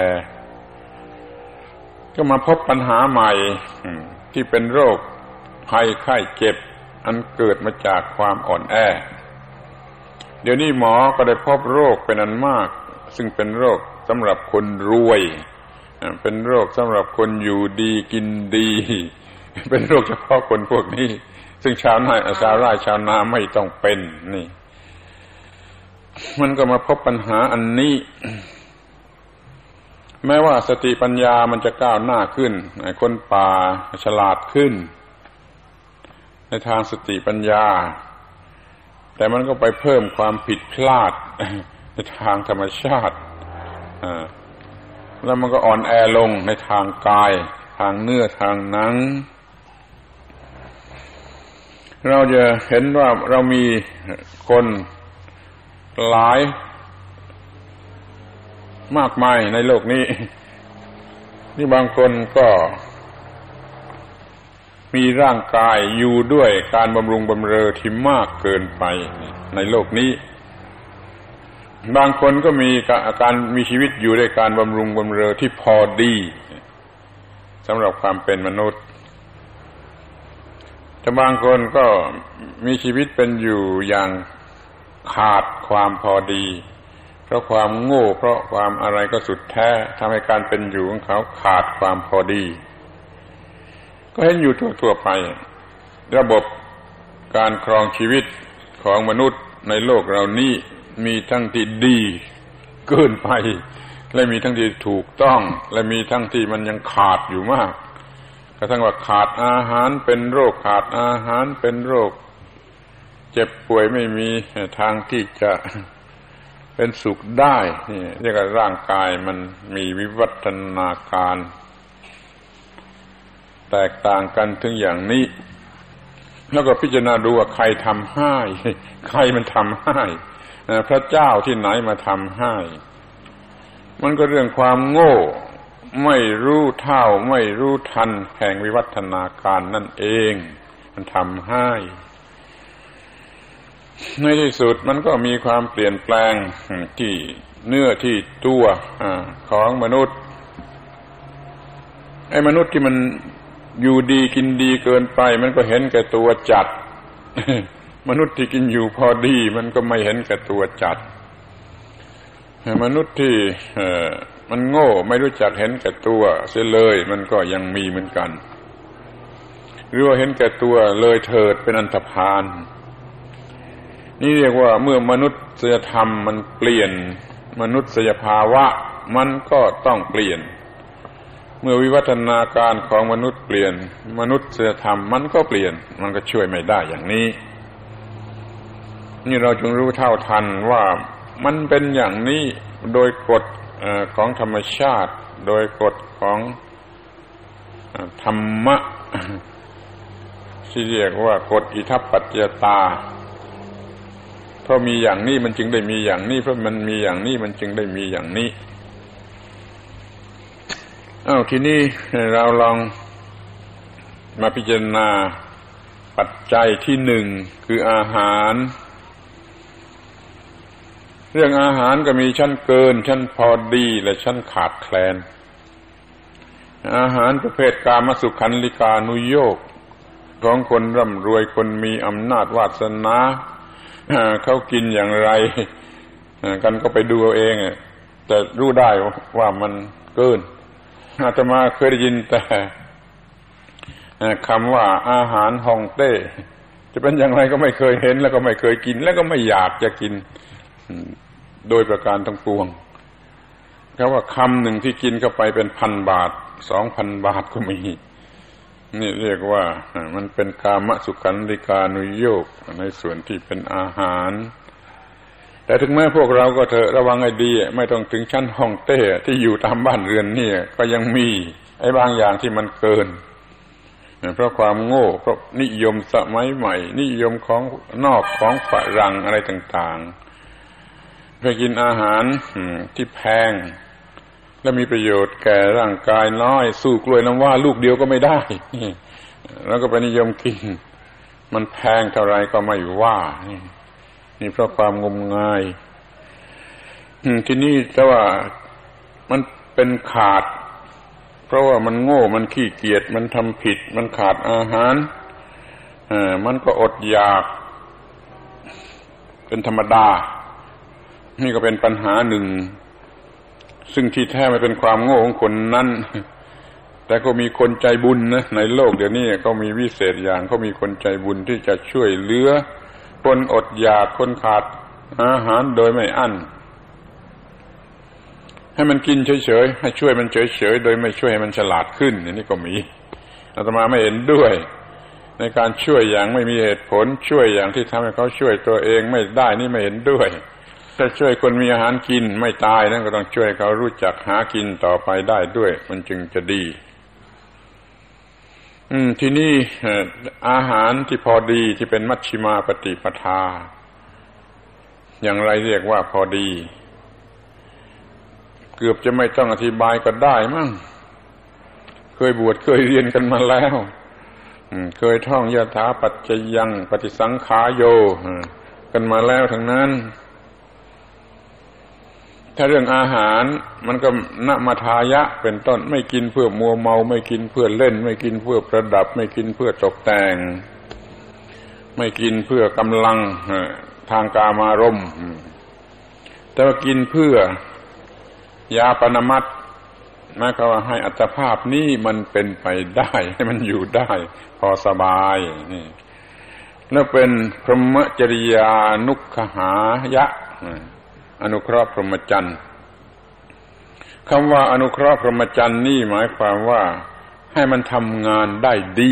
ก็มาพบปัญหาใหม่ที่เป็นโรคภัยไข้เจ็บอันเกิดมาจากความอ่อนแอเดี๋ยวนี้หมอก็ได้พบโรคเป็นอันมากซึ่งเป็นโรคสำหรับคนรวยเป็นโรคสำหรับคนอยู่ดีกินดีเป็นโรคเฉพาะคนพวกนี้ซึ่งชาวนาชาวไร่ชาวนาไม่ต้องเป็นนี่มันก็มาพบปัญหาอันนี้แม้ว่าสติปัญญามันจะก้าวหน้าขึ้นคนป่าฉลาดขึ้นในทางสติปัญญาแต่มันก็ไปเพิ่มความผิดพลาดในทางธรรมชาติแล้วมันก็อ่อนแอลงในทางกายทางเนื้อทางหนังเราจะเห็นว่าเรามีคนหลายมากมายในโลกนี้นี่บางคนก็มีร่างกายอยู่ด้วยการบำรุงบำเรอที่มากเกินไปในโลกนี้บางคนก็มีการมีชีวิตอยู่ด้วยการบำรุงบำเรอที่พอดีสำหรับความเป็นมนุษย์แต่บางคนก็มีชีวิตเป็นอยู่อย่างขาดความพอดีเพราะความโง่เพราะความอะไรก็สุดแท้ทำให้การเป็นอยู่ของเขาขาดความพอดีก็เห็นอยู่ทั่วๆไประบบการครองชีวิตของมนุษย์ในโลกเรานี้มีทั้งที่ดีเกินไปและมีทั้งที่ถูกต้องและมีทั้งที่มันยังขาดอยู่มากกระทั่งว่าขาดอาหารเป็นโรคขาดอาหารเป็นโรคเจ็บป่วยไม่มีทางที่จะเป็นสุขได้นี่เรียกว่าร่างกายมันมีวิวัฒนาการแตกต่างกันถึงอย่างนี้แล้วก็พิจารณาดูว่าใครทำให้ใครมันทำให้พระเจ้าที่ไหนมาทำให้มันก็เรื่องความโง่ไม่รู้เท่าไม่รู้ทันแห่งวิวัฒนาการนั่นเองมันทำให้ในที่สุดมันก็มีความเปลี่ยนแปลงที่เนื้อที่ตัวของมนุษย์ไอ้มนุษย์ที่มันอยู่ดีกินดีเกินไปมันก็เห็นแก่ตัวจัดมนุษย์ที่กินอยู่พอดีมันก็ไม่เห็นแก่ตัวจัดมนุษย์ที่มันโง่ไม่รู้จักเห็นแก่ตัวเสียเลยมันก็ยังมีเหมือนกันหรือว่าเห็นแก่ตัวเลยเถิดเป็นอันธพาลนี่เรียกว่าเมื่อมนุษยธรรมมันเปลี่ยนมนุษยภาวะมันก็ต้องเปลี่ยนเมื่อวิวัฒนาการของมนุษย์เปลี่ยนมนุษยธรรมมันก็เปลี่ยนมันก็ช่วยไม่ได้อย่างนี้นี่เราจึงรู้เท่าทันว่ามันเป็นอย่างนี้โดยกฎของธรรมชาติโดยกฎของธรรมะที่เรียกว่ากฎอิทัปปัจจยตาเพราะมีอย่างนี้มันจึงได้มีอย่างนี้เพราะมันมีอย่างนี้มันจึงได้มีอย่างนี้อ้าวทีนี้เราลองมาพิจารณาปัจจัยที่หนึ่งคืออาหารเรื่องอาหารก็มีชั้นเกินชั้นพอดีและชั้นขาดแคลนอาหารประเภทกามสุขันลิกานุโยคของคนร่ำรวยคนมีอำนาจวาสนาเขากินอย่างไรกันก็ไปดูเอาเองแต่รู้ได้ว่ามันเกินอาตมาเคยได้ยินแต่คำว่าอาหารฮ่องเต้จะเป็นอย่างไรก็ไม่เคยเห็นแล้วก็ไม่เคยกินแล้วก็ไม่อยากจะกินโดยประการทั้งปวงเพราะว่าคำหนึ่งที่กินเข้าไปเป็นพันบาทสองพันบาทก็มีนี่เรียกว่ามันเป็นกามสุขันลิกานุโยคในส่วนที่เป็นอาหารแต่ถึงแม้พวกเราก็เถอะระวังให้ดีไม่ต้องถึงชั้นฮ่องเต้ที่อยู่ตามบ้านเรือนนี่ก็ยังมีไอ้บางอย่างที่มันเกินเพราะความโง่เพราะนิยมสมัยใหม่นิยมของนอกของฝรั่งอะไรต่างๆไปกินอาหารที่แพงและมีประโยชน์แก่ร่างกายน้อยสู้กล้วยน้ำว้าลูกเดียวก็ไม่ได้แล้วก็ไปนิยมกินมันแพงเท่าไรก็ไม่ว่านี่เพราะความงมงายทีนี้แต่ว่ามันเป็นขาดเพราะว่ามันโง่มันขี้เกียจมันทำผิดมันขาดอาหารอ่ามันก็อดอยากเป็นธรรมดานี่ก็เป็นปัญหาหนึ่งซึ่งที่แท้ไม่เป็นความโง่ของคนนั้นแต่ก็มีคนใจบุญนะในโลกเดี๋ยวนี้ก็มีวิเศษอย่างเขามีคนใจบุญที่จะช่วยเหลือคนอดอยากคนขาดอาหารโดยไม่อั้นให้มันกินเฉยๆให้ช่วยมันเฉยๆโดยไม่ช่วยให้มันฉลาดขึ้นอันนี้ก็มีอาตมาไม่เห็นด้วยในการช่วยอย่างไม่มีเหตุผลช่วยอย่างที่ทำให้เขาช่วยตัวเองไม่ได้นี่ไม่เห็นด้วยถ้าช่วยคนมีอาหารกินไม่ตายนั่นก็ต้องช่วยเขารู้จักหากินต่อไปได้ด้วยมันจึงจะดีอืมทีนี้อาหารที่พอดีที่เป็นมัชฌิมาปฏิปทาอย่างไรเรียกว่าพอดีเกือบจะไม่ต้องอธิบายก็ได้มั้งเคยบวชเคยเรียนกันมาแล้วเคยท่องยถาปัจจยังปฏิสังขารโยกันมาแล้วทั้งนั้นถ้าเรื่องอาหารมันก็นมัทายะเป็นต้นไม่กินเพื่อมัวเมาไม่กินเพื่อเล่นไม่กินเพื่อประดับไม่กินเพื่อตกแต่งไม่กินเพื่อกำลังทางกามารมณ์แต่ว่ากินเพื่อยาปนมัตถ์หมายความว่าให้อัตภาพนี้มันเป็นไปได้ให้มันอยู่ได้พอสบายนี่แล้วเป็นพรหมจริยานุขหายะอนุเคราะห์พรหมจรรย์คำว่าอนุเคราะห์พรหมจรรย์นี่หมายความว่าให้มันทำงานได้ดี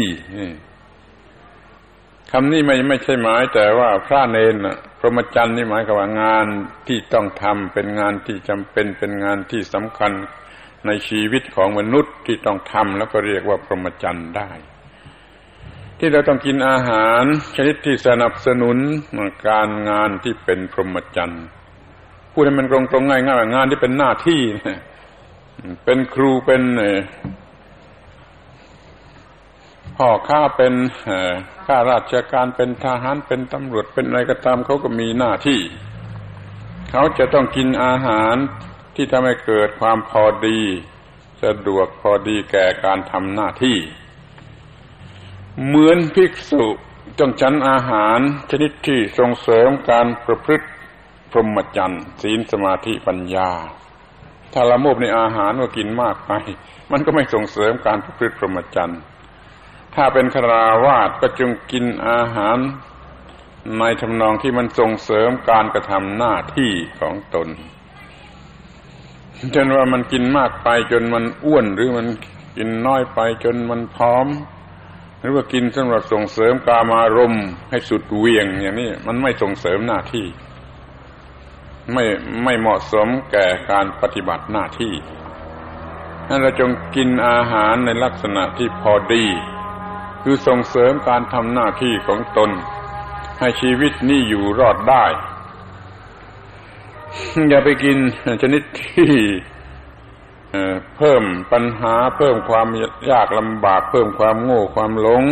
คำนี้ไม่ไม่ใช่หมายแต่ว่าพระเณรพรหมจรรย์นี่หมายความว่างานที่ต้องทำเป็นงานที่จำเป็นเป็นงานที่สำคัญในชีวิตของมนุษย์ที่ต้องทำแล้วก็เรียกว่าพรหมจรรย์ได้ที่เราต้องกินอาหารชนิดที่สนับสนุนการงานที่เป็นพรหมจรรย์พูดให้มันตรงๆง่ายๆงานที่เป็นหน้าที่เป็นครูเป็นพ่อข้าเป็นข้าราชการเป็นทหารเป็นตำรวจเป็นอะไรก็ตามเขาก็มีหน้าที่เขาจะต้องกินอาหารที่ทำให้เกิดความพอดีสะดวกพอดีแก่การทำหน้าที่เหมือนภิกษุต้องฉันอาหารชนิดที่ส่งเสริมการประพฤติพรหมจรรย์ศีลสมาธิปัญญาถ้าละโมบในอาหารก็กินมากไปมันก็ไม่ส่งเสริมการประพฤติพรหมจรรย์ถ้าเป็นฆราวาสก็จงกินอาหารในทำนองที่มันส่งเสริมการกระทำหน้าที่ของตนเช่นว่ามันกินมากไปจนมันอ้วนหรือมันกินน้อยไปจนมันผอมหรือว่ากินสำหรับส่งเสริมกามารมณ์ให้สุดเหวี่ยงอย่างนี้มันไม่ส่งเสริมหน้าที่ไม่ไม่เหมาะสมแก่การปฏิบัติหน้าที่นั้นเราจงกินอาหารในลักษณะที่พอดีคือส่งเสริมการทำหน้าที่ของตนให้ชีวิตนี้อยู่รอดได้อย่าไปกินชนิดที่เพิ่มปัญหาเพิ่มความยากลำบากเพิ่มความโง่ความหลง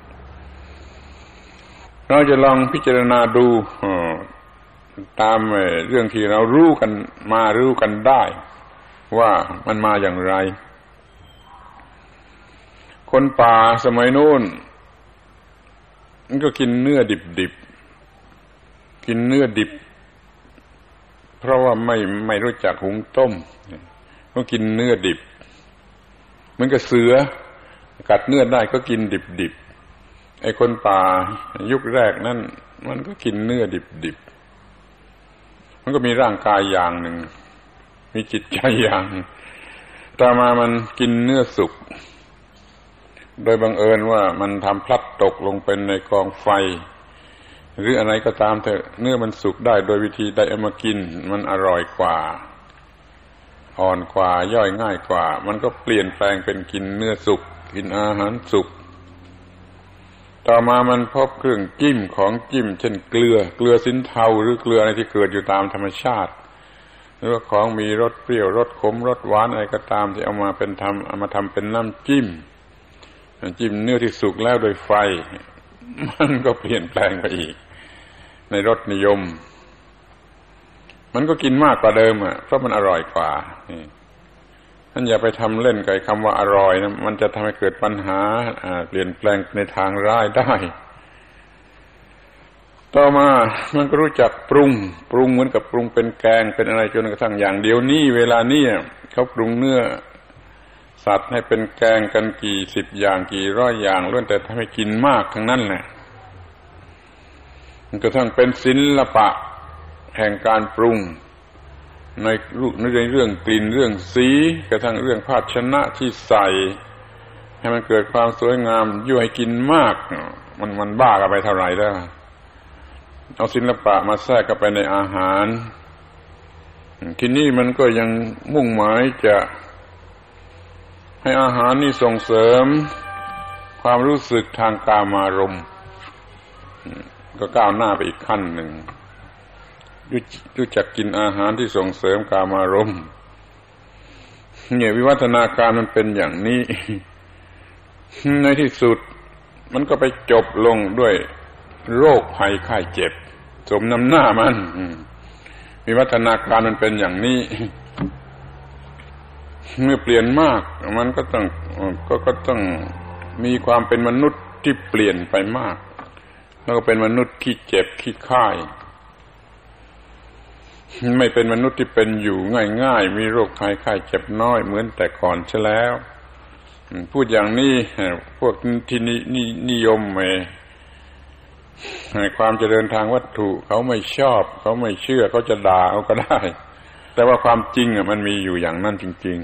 เราจะลองพิจารณาดูตามเรื่องที่เรารู้กันมารู้กันได้ว่ามันมาอย่างไรคนป่าสมัยโน้นมันก็กินเนื้อดิบๆกินเนื้อดิบเพราะว่าไม่ไม่รู้จักหุงต้มก็กินเนื้อดิบเหมือนกับเสือกัดเนื้อได้ก็กินดิบๆไอ้คนป่ายุคแรกนั่นมันก็กินเนื้อดิบๆมันก็มีร่างกายอย่างหนึ่งมีจิตใจอย่างต่อมามันกินเนื้อสุกโดยบังเอิญว่ามันทำพลัดตกลงเป็นในกองไฟหรืออะไรก็ตามเถอะเนื้อมันสุกได้โดยวิธีใดเอามากินมันอร่อยกว่าอ่อนกว่าย่อยง่ายกว่ามันก็เปลี่ยนแปลงเป็นกินเนื้อสุกกินอาหารสุกต่อมามันพบเครื่องจิ้มของจิ้มเช่นเกลือเกลือสินเทาหรือเกลืออะไรที่เกิดอยู่ตามธรรมชาติหรือว่าของมีรสเปรี้ยวรสขมรสหวานอะไรก็ตามที่เอามาเป็นทำเอามาทำเป็นน้ำจิ้มจิ้มเนื้อที่สุกแล้วโดยไฟมันก็เปลี่ยนแปลงไปอีกในรสนิยมมันก็กินมากกว่าเดิมอ่ะเพราะมันอร่อยกว่านี่ท่านอย่าไปทำเล่นกับคำว่าอร่อยนะมันจะทำให้เกิดปัญหาเปลี่ยนแปลงในทางร้ายได้ต่อมามันก็รู้จักปรุงปรุงเหมือนกับปรุงเป็นแกงเป็นอะไรจนกระทั่งอย่างเดียวนี้เวลานี้เขาปรุงเนื้อสัตว์ให้เป็นแกงกันกี่สิบอย่างกี่ร้อยอย่างล้วนแต่ทำให้กินมากทั้งนั้นแหละมันกระทั่งเป็นศิลปะแห่งการปรุงในรูปในเรื่องกลิ่นเรื่องสีกระทั่งเรื่องภาชนะที่ใส่ให้มันเกิดความสวยงามยั่วให้กินมากมันมันบ้ากันไปเท่าไหร่แล้วเอาศิลปะมาแทรกเข้าไปในอาหารที่นี่มันก็ยังมุ่งหมายจะให้อาหารนี่ส่งเสริมความรู้สึกทางกามารมณ์ก็ก้าวหน้าไปอีกขั้นหนึ่งรู้จักกินอาหารที่ส่งเสริมกามารมณ์เนี่ยวิวัฒนาการมันเป็นอย่างนี้ในที่สุดมันก็ไปจบลงด้วยโรคภัยไข้เจ็บสมน้ำหน้ามันวิวัฒนาการมันเป็นอย่างนี้เมื่อเปลี่ยนมากมันก็ต้องก็ก็ต้องมีความเป็นมนุษย์ที่เปลี่ยนไปมากแล้วก็เป็นมนุษย์ขี้เจ็บขี้ค่ายไม่เป็นมนุษย์ที่เป็นอยู่ง่ายๆมีโรคภัยไข้เจ็บน้อยเหมือนแต่ก่อนใช่แล้วพูดอย่างนี้พวกที่นิยมให้ความเจริญทางวัตถุเขาไม่ชอบเขาไม่เชื่อเขาจะด่าเอาก็ได้แต่ว่าความจริงมันมีอยู่อย่างนั้นจริง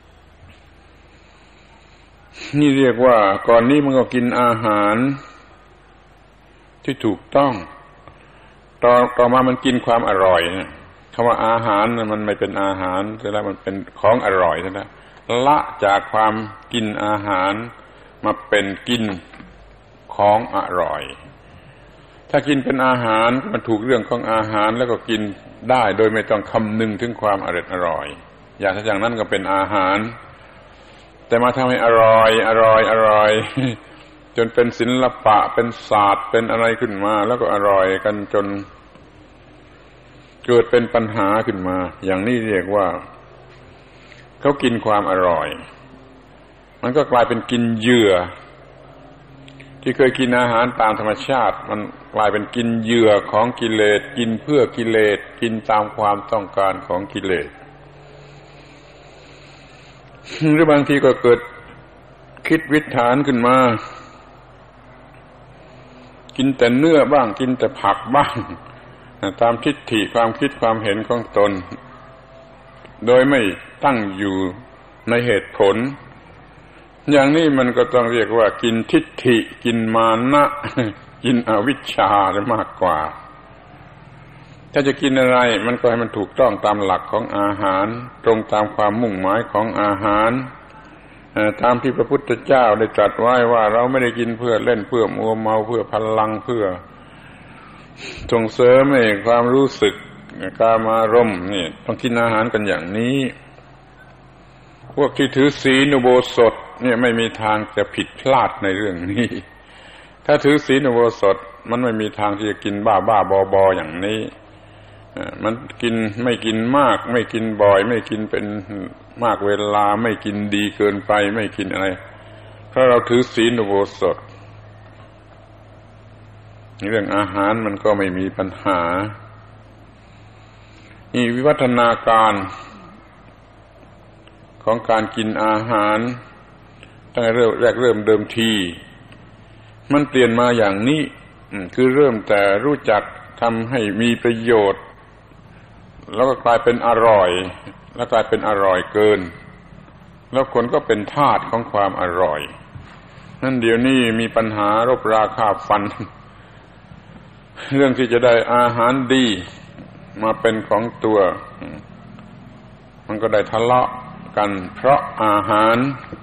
ๆนี่เรียกว่าก่อนนี้มันก็กินอาหารที่ถูกต้องต่อต่อมามันกินความอร่อยนะคำว่าอาหารมันไม่เป็นอาหารแต่แล้วมันเป็นของอร่อยซะแล้วละจากความกินอาหารมาเป็นกินของอร่อยถ้ากินเป็นอาหารมันถูกเรื่องของอาหารแล้วก็กินได้โดยไม่ต้องคำนึงถึงความอร่อยอร่อยอย่างถ้าอย่างนั้นก็เป็นอาหารแต่มาทำให้อร่อยอร่อยอร่อยจนเป็นศิลปะเป็นศาสตร์เป็นอะไรขึ้นมาแล้วก็อร่อยกันจนเกิดเป็นปัญหาขึ้นมาอย่างนี้เรียกว่าเขากินความอร่อยมันก็กลายเป็นกินเหยื่อที่เคยกินอาหารตามธรรมชาติมันกลายเป็นกินเหยื่อของกิเลสกินเพื่อกิเลสกินตามความต้องการของกิเลสหรือบางทีก็เกิดคิดวิถฐานขึ้นมากินแต่เนื้อบ้างกินแต่ผักบ้างตามทิฏฐิความคิดความเห็นของตนโดยไม่ตั้งอยู่ในเหตุผลอย่างนี้มันก็ต้องเรียกว่ากินทิฏฐิกินมานะกินอวิชชาได้มากกว่าถ้าจะกินอะไรมันก็ให้มันถูกต้องตามหลักของอาหารตรงตามความมุ่งหมายของอาหารตามที่พระพุทธเจ้าได้ตรัสไว้ว่าเราไม่ได้กินเพื่อเล่นเพื่อมัวเมาเพื่อพลังเพื่อส่งเสริมให้ความรู้สึกกามารมณ์นี่ต้องกินอาหารกันอย่างนี้พวกที่ถือศีลอุโบสถเนี่ยไม่มีทางจะผิดพลาดในเรื่องนี้ถ้าถือศีลอุโบสถมันไม่มีทางที่จะกินบ้าบ้าบอบออย่างนี้มันกินไม่กินมากไม่กินบ่อยไม่กินเป็นมากเวลาไม่กินดีเกินไปไม่กินอะไรเพราะเราถือศีลอุโบสถเรื่องอาหารมันก็ไม่มีปัญหานี่วิวัฒนาการของการกินอาหารตั้งแต่แรกเริ่มเดิมทีมันเปลี่ยนมาอย่างนี้คือเริ่มแต่รู้จักทำให้มีประโยชน์แล้วก็กลายเป็นอร่อยแล้วกลายเป็นอร่อยเกินแล้วคนก็เป็นทาสของความอร่อยนั่นเดี๋ยวนี้มีปัญหารบราคาฟันเรื่องที่จะได้อาหารดีมาเป็นของตัวมันก็ได้ทะเลาะกันเพราะอาหาร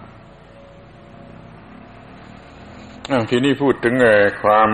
ทีนี้พูดถึงความ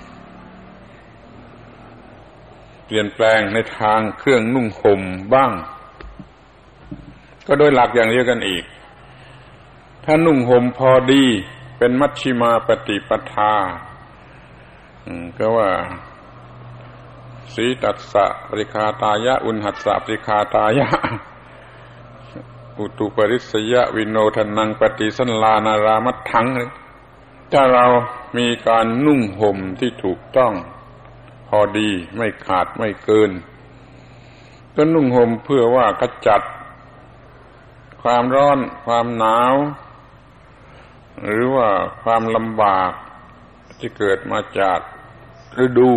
เปลี่ยนแปลงในทางเครื่องนุ่งห่มบ้างก็โดยหลักอย่างเดียวกันอีกถ้านุ่งห่มพอดีเป็นมัชฌิมาปฏิปทาก็ว่าสีตัสสะปริคาตายะอุณหัสสะปริคาตายะอุตุปริสยะวิโนทนังปฏิสันลานารามัตถังถ้าเรามีการนุ่งห่มที่ถูกต้องพอดีไม่ขาดไม่เกินก็นุ่งห่มเพื่อว่าขจัดความร้อนความหนาวหรือว่าความลำบากที่เกิดมาจากฤดู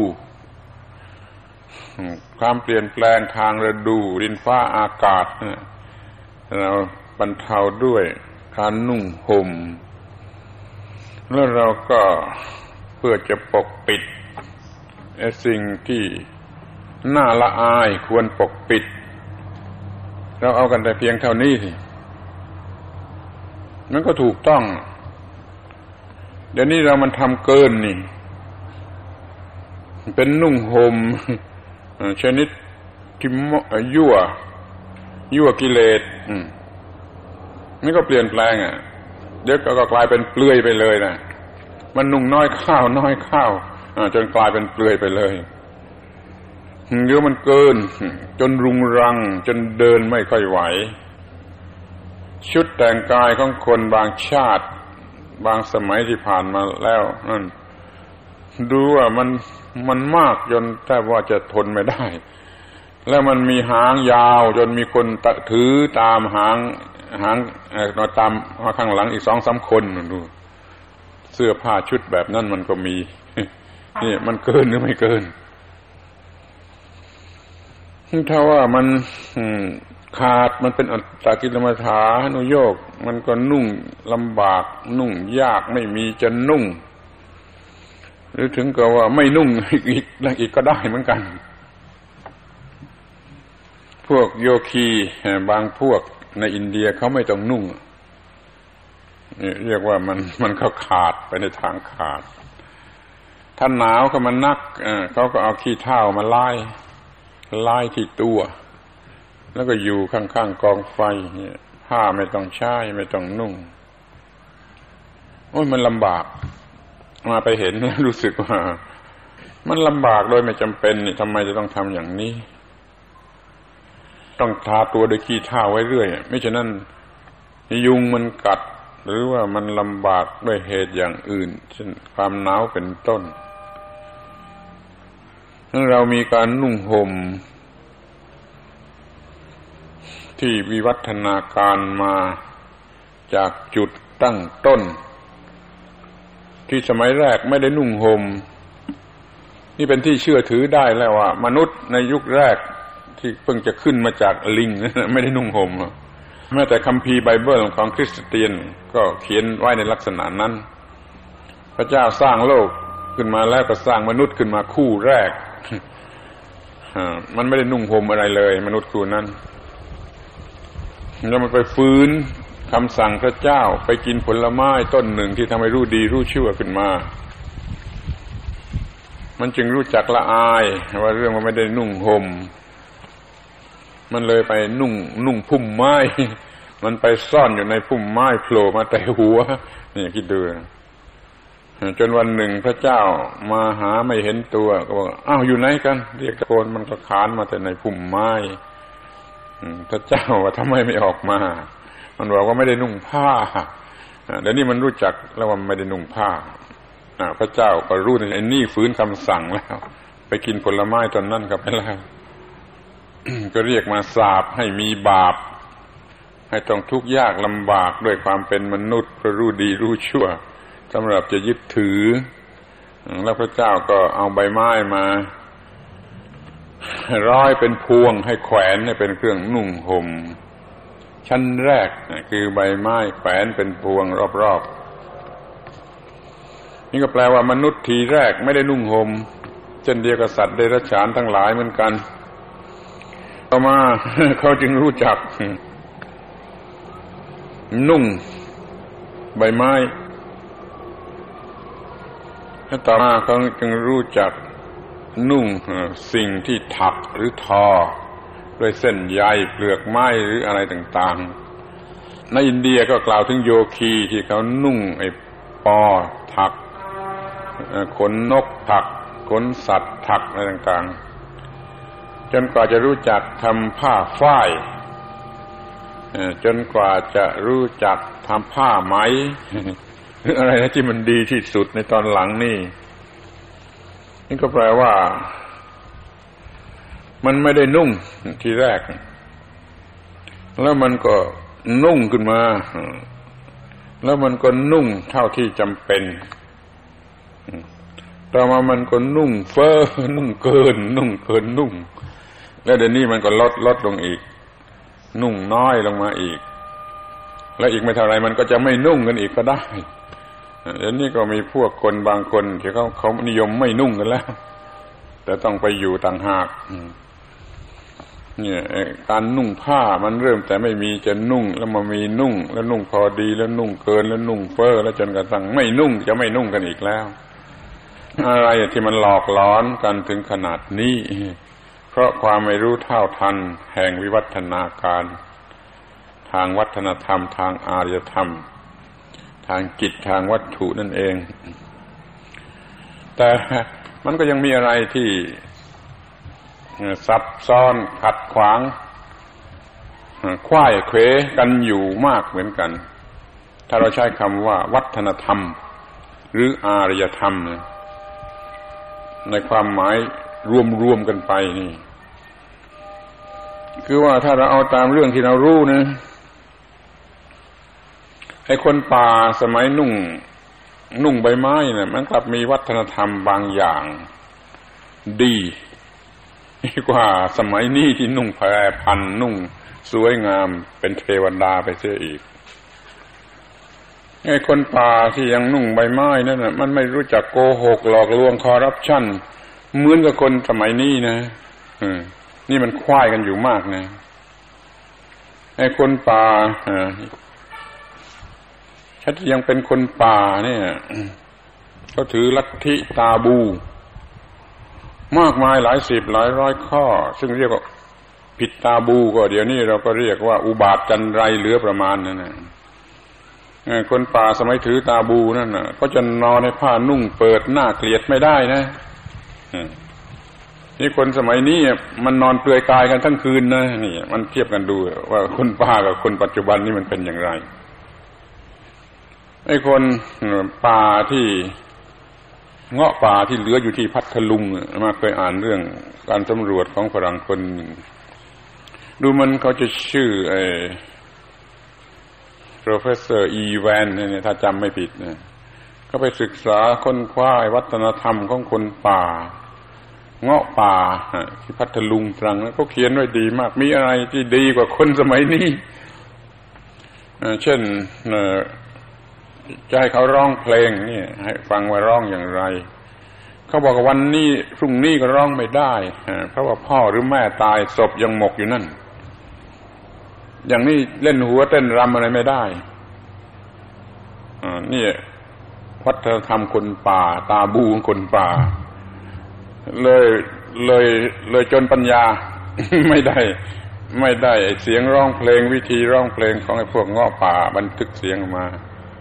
ความเปลี่ยนแปลงทางฤดูดินฟ้าอากาศเราบรรเทาด้วยการนุ่งห่มแล้วเราก็เพื่อจะปกปิดสิ่งที่น่าละอายควรปกปิดเราเอากันแต่เพียงเท่านี้สิมันก็ถูกต้องเดี๋ยวนี้เรามันทำเกินนี่เป็นนุ่งห่มชนิดที่ยั่วยั่วกิเลสนี่ก็เปลี่ยนแปลงอ่ะเดี๋ยวก็กลายเป็นเปลือยไปเลยนะมันนุ่งน้อยข้าวน้อยข้าวจนกลายเป็นเปลือยไปเลยเดี๋ยวมันเกินจนรุงรังจนเดินไม่ค่อยไหวชุดแต่งกายของคนบางชาติบางสมัยที่ผ่านมาแล้วนั่นดูว่ามันมันมากจนแทบว่าจะทนไม่ได้แล้วมันมีหางยาวจนมีคนถือตามหางหางมาตามมาข้างหลังอีก สองสาม คนดูเสื้อผ้าชุดแบบนั้นมันก็มีนี่มันเกินหรือไม่เกินถ้าว่ามันขาดมันเป็นอัตตกิลมัฏฐานุโยคมันก็นุ่งลำบากนุ่งยากไม่มีจะนุ่งหรือถึงกับว่าไม่นุ่งอีกอีกอีกก็ได้เหมือนกันพวกโยคีบางพวกในอินเดียเขาไม่ต้องนุ่งนี่เรียกว่ามันมันก็ขาดไปในทางขาดถ้าหนาวก็มันนักเขาก็เอาขี้เถ้ามาไล่ไล่ที่ตัวแล้วก็อยู่ข้างๆกองไฟเนี่ยผ้าไม่ต้องใช้ไม่ต้องนุ่งโอ้ยมันลำบากมาไปเห็นแล้วรู้สึกว่ามันลำบากโดยไม่จำเป็นนี่ทำไมจะต้องทำอย่างนี้ต้องทาตัวด้วยขี้เถ้าไว้เรื่อยไม่ฉะนั้นยุงมันกัดหรือว่ามันลำบากด้วยเหตุอย่างอื่นเช่นความหนาวเป็นต้นถ้าเรามีการนุ่งห่มที่วิวัฒนาการมาจากจุดตั้งต้นที่สมัยแรกไม่ได้นุ่งห่มนี่เป็นที่เชื่อถือได้แล้วว่ามนุษย์ในยุคแรกที่เพิ่งจะขึ้นมาจากลิงไม่ได้นุ่งห่มแม้แต่คัมภีร์ไบเบิลของคริสเตียนก็เขียนไว้ในลักษณะนั้นพระเจ้าสร้างโลกขึ้นมาแล้วก็สร้างมนุษย์ขึ้นมาคู่แรกมันไม่ได้นุ่งห่มอะไรเลยมนุษย์คู่นั้นแล้วมันไปฟื้นคำสั่งพระเจ้าไปกินผลไม้ต้นหนึ่งที่ทำให้รู้ดีรู้ชั่วขึ้นมามันจึงรู้จักละอายว่าเรื่องมันไม่ได้นุ่งห่มมันเลยไปนุ่งนุ่งพุ่มไม้มันไปซ่อนอยู่ในพุ่มไม้โผล่มาแต่หัวนี่คิดดูจนวันหนึ่งพระเจ้ามาหาไม่เห็นตัวก็บอกอ้าวอยู่ไหนกันเรียกตะโกนมันก็คลานมาแต่ในพุ่มไม้พระเจ้าว่าทำไมไม่ออกมามันบอกว่าไม่ได้นุ่งผ้าเดี๋ยวนี้มันรู้จักแล้วว่าไม่ได้นุ่งผ้าพระเจ้าก็รู้ไอ้นี่ฝืนคำสั่งแล้วไปกินผลไม้ตอนนั้นก็ไปแล้วก็เรียกมาสาปให้มีบาปให้ต้องทุกข์ยากลำบากด้วยความเป็นมนุษย์เพราะรู้ดีรู้ชั่วสำหรับจะยึดถือแล้วพระเจ้าก็เอาใบไม้มาร้อยเป็นพวงให้แขวนให้เป็นเครื่องนุ่งห่มชั้นแรกคือใบไม้แขวนเป็นพวงรอบๆนี่ก็แปลว่ามนุษย์ทีแรกไม่ได้นุ่งห่มเช่นเดียวกับสัตว์เดรัจฉานทั้งหลายเหมือนกันต่อมาเขาจึงรู้จักนุ่งใบไม้แล้วต่อมาเขาจึงรู้จักนุ่งสิ่งที่ถักหรือทอด้วยเส้นใยเปลือกไม้หรืออะไรต่างๆในอินเดียก็กล่าวถึงโยคีที่เขานุ่งไอ้ปอถักขนนกถักขนสัตว์ถักอะไรต่างๆจนกว่าจะรู้จักทำผ้าฝ้ายจนกว่าจะรู้จักทำผ้าไหมหรืออะไรที่มันดีที่สุดในตอนหลังนี่นี่ก็แปลว่ามันไม่ได้นุ่งทีแรกแล้วมันก็นุ่งขึ้นมาแล้วมันก็นุ่งเท่าที่จำเป็นต่อมามันก็นุ่งเฟ้อนุ่งเกินนุ่งเกินนุ่งแล้วเดี๋ยวนี้มันก็ลดลดลงอีกนุ่งน้อยลงมาอีกแล้วอีกไม่เท่าไรมันก็จะไม่นุ่งกันอีกก็ได้เดี๋ยวนี้ก็มีพวกคนบางคนที่เขาเขานิยมไม่นุ่งกันแล้วแต่ต้องไปอยู่ต่างหากเนี่ยการนุ่งผ้ามันเริ่มแต่ไม่มีจะนุ่งแล้วมามีนุ่งแล้วนุ่งพอดีแล้วนุ่งเกินแล้วนุ่งเฟ้อแล้วจนกระทั่งไม่นุ่งจะไม่นุ่งกันอีกแล้วอะไรที่มันหลอกหลอนกันถึงขนาดนี้เพราะความไม่รู้เท่าทันแห่งวิวัฒนาการทางวัฒนธรรมทางอารยธรรมทางจิตทางวัตถุนั่นเองแต่มันก็ยังมีอะไรที่ซับซ้อนขัดขวางคว้ายเขวกันอยู่มากเหมือนกันถ้าเราใช้คำว่าวัฒนธรรมหรืออารยธรรมในความหมายรวมๆกันไปนี่คือว่าถ้าเราเอาตามเรื่องที่เรารู้นะไอ้คนป่าสมัยนุ่งนุ่งใบไม้เนี่ยมันกลับมีวัฒนธรรมบางอย่างดีกว่าสมัยนี้ที่นุ่งแพรพันนุ่งสวยงามเป็นเทวดาไปเสียอีกไอ้คนป่าที่ยังนุ่งใบไม้นั่นน่ะมันไม่รู้จักโกหกหลอกลวงคอร์รัปชันเหมือนกับคนสมัยนี้นะอืมนี่มันควายกันอยู่มากนะไอ้คนป่าอ่าถ้ายังเป็นคนป่าเนี่ยเขาถือลัทธิตาบูมากมายหลายสิบหลายร้อยข้อซึ่งเรียกว่าผิดตาบูก็เดี๋ยวนี้เราก็เรียกว่าอุบาทจันไรเหลือประมาณนั่นน่ะคนป่าสมัยถือตาบูนั่นน่ะก็จะนอนในผ้านุ่งเปิดหน้าเกลียดไม่ได้นะนี่คนสมัยนี้มันนอนเปลือยกายกันทั้งคืนนะนี่มันเทียบกันดูว่าคนป่ากับคนปัจจุบันนี่มันเป็นอย่างไรไอ้คนป่าที่เงาะป่าที่เหลืออยู่ที่พัทลุงมาเคยอ่านเรื่องการสำรวจของฝรั่งคนหนึ่งดูมันเขาจะชื่อไอ้ Professor Evan เนี่ยถ้าจำไม่ผิดนะเขาไปศึกษาค้นคว้าวัฒนธรรมของคนป่าเงาะป่าที่พัทลุงตรังเขาเขียนไว้ดีมากมีอะไรที่ดีกว่าคนสมัยนี้เช่นจะให้เขาร้องเพลงนี่ให้ฟังว่าร้องอย่างไรเขาบอกว่าวันนี้พรุ่งนี้ก็ร้องไม่ได้เพราะว่าพ่อหรือแม่ตายศพยังหมกอยู่นั่นอย่างนี้เล่นหัวเต้นรำอะไรไม่ได้นี่วัฒนธรรมคนป่าตาบูของคนป่าเลยเลยเลยจนปัญญา ไม่ได้ไม่ได้ไอ้เสียงร้องเพลงวิธีร้องเพลงของไอ้พวกเงาะป่าบันทึกเสียงออกมา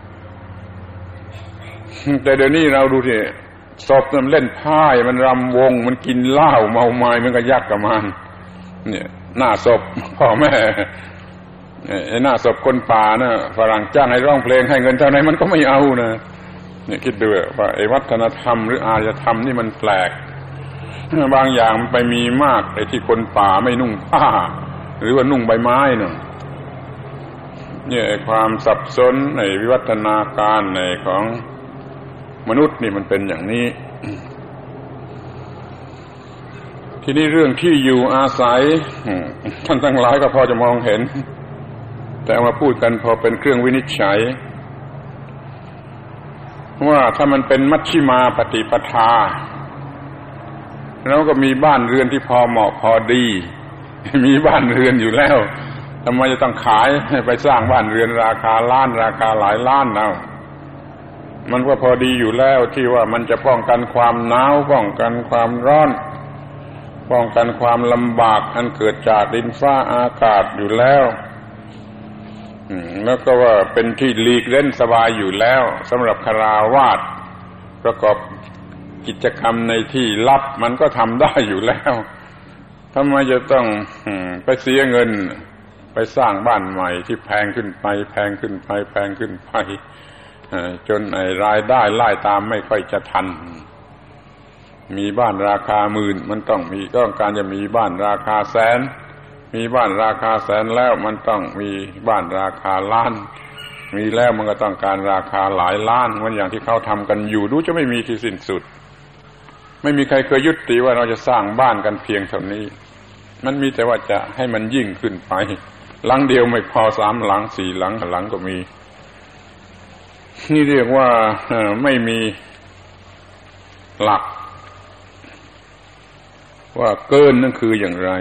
แต่เดี๋ยวนี้เราดูสิศพมันเล่นไพ่มันรำวงมันกินเหล้าเมาไม้มันก็ยักกับมันเนี่ยหน้าศพพ่อแม่ไอ้หน้าศพคนป่านะฝรั่งจ้างให้ร้องเพลงให้เงินเท่าไหร่มันก็ไม่เอานะเนี่ยคิดดูว่าไอ้วัฒนธรรมหรืออารยธรรมนี่มันแปลกบางอย่างมันไปมีมากไอ้ที่คนป่าไม่นุ่งผ้าหรือว่านุ่งใบไม้เนาะเนี่ยไอ้ความสับสนในวิวัฒนาการในของมนุษย์นี่มันเป็นอย่างนี้ทีนี้เรื่องที่อยู่อาศัยท่านทั้งหลายก็พอจะมองเห็นแต่เอามาพูดกันพอเป็นเครื่องวินิจฉัยว่าถ้ามันเป็นมัชฌิมาปฏิปทาแล้วก็มีบ้านเรือนที่พอเหมาะพอดีมีบ้านเรือนอยู่แล้วทำไมจะต้องขายให้ไปสร้างบ้านเรือนราคาล้านราคาหลายล้านเอามันก็พอดีอยู่แล้วที่ว่ามันจะป้องกันความหนาวป้องกันความร้อนป้องกันความลำบากอันเกิดจากดินฟ้าอากาศอยู่แล้วแล้วก็ว่าเป็นที่หลีกเล่นสบายอยู่แล้วสำหรับคฤหัสถ์ประกอบกิจกรรมในที่ลับมันก็ทำได้อยู่แล้วทำไมจะต้องไปเสียเงินไปสร้างบ้านใหม่ที่แพงขึ้นไปแพงขึ้นไปแพงขึ้นไปจนไอ้รายได้ไล่ตามไม่ค่อยจะทันมีบ้านราคาหมื่นมันต้องมีต้องการจะมีบ้านราคาแสนมีบ้านราคาแสนแล้วมันต้องมีบ้านราคาล้านมีแล้วมันก็ต้องการราคาหลายล้านเหมือนอย่างที่เขาทำกันอยู่ดูจะไม่มีที่สิ้นสุดไม่มีใครเคยยุติว่าเราจะสร้างบ้านกันเพียงเท่านี้มันมีแต่ว่าจะให้มันยิ่งขึ้นไปหลังเดียวไม่พอสามหลังสี่หลังหลังก็มีนี่เรียกว่าไม่มีหลักว่าเกินนั่นคืออย่างไร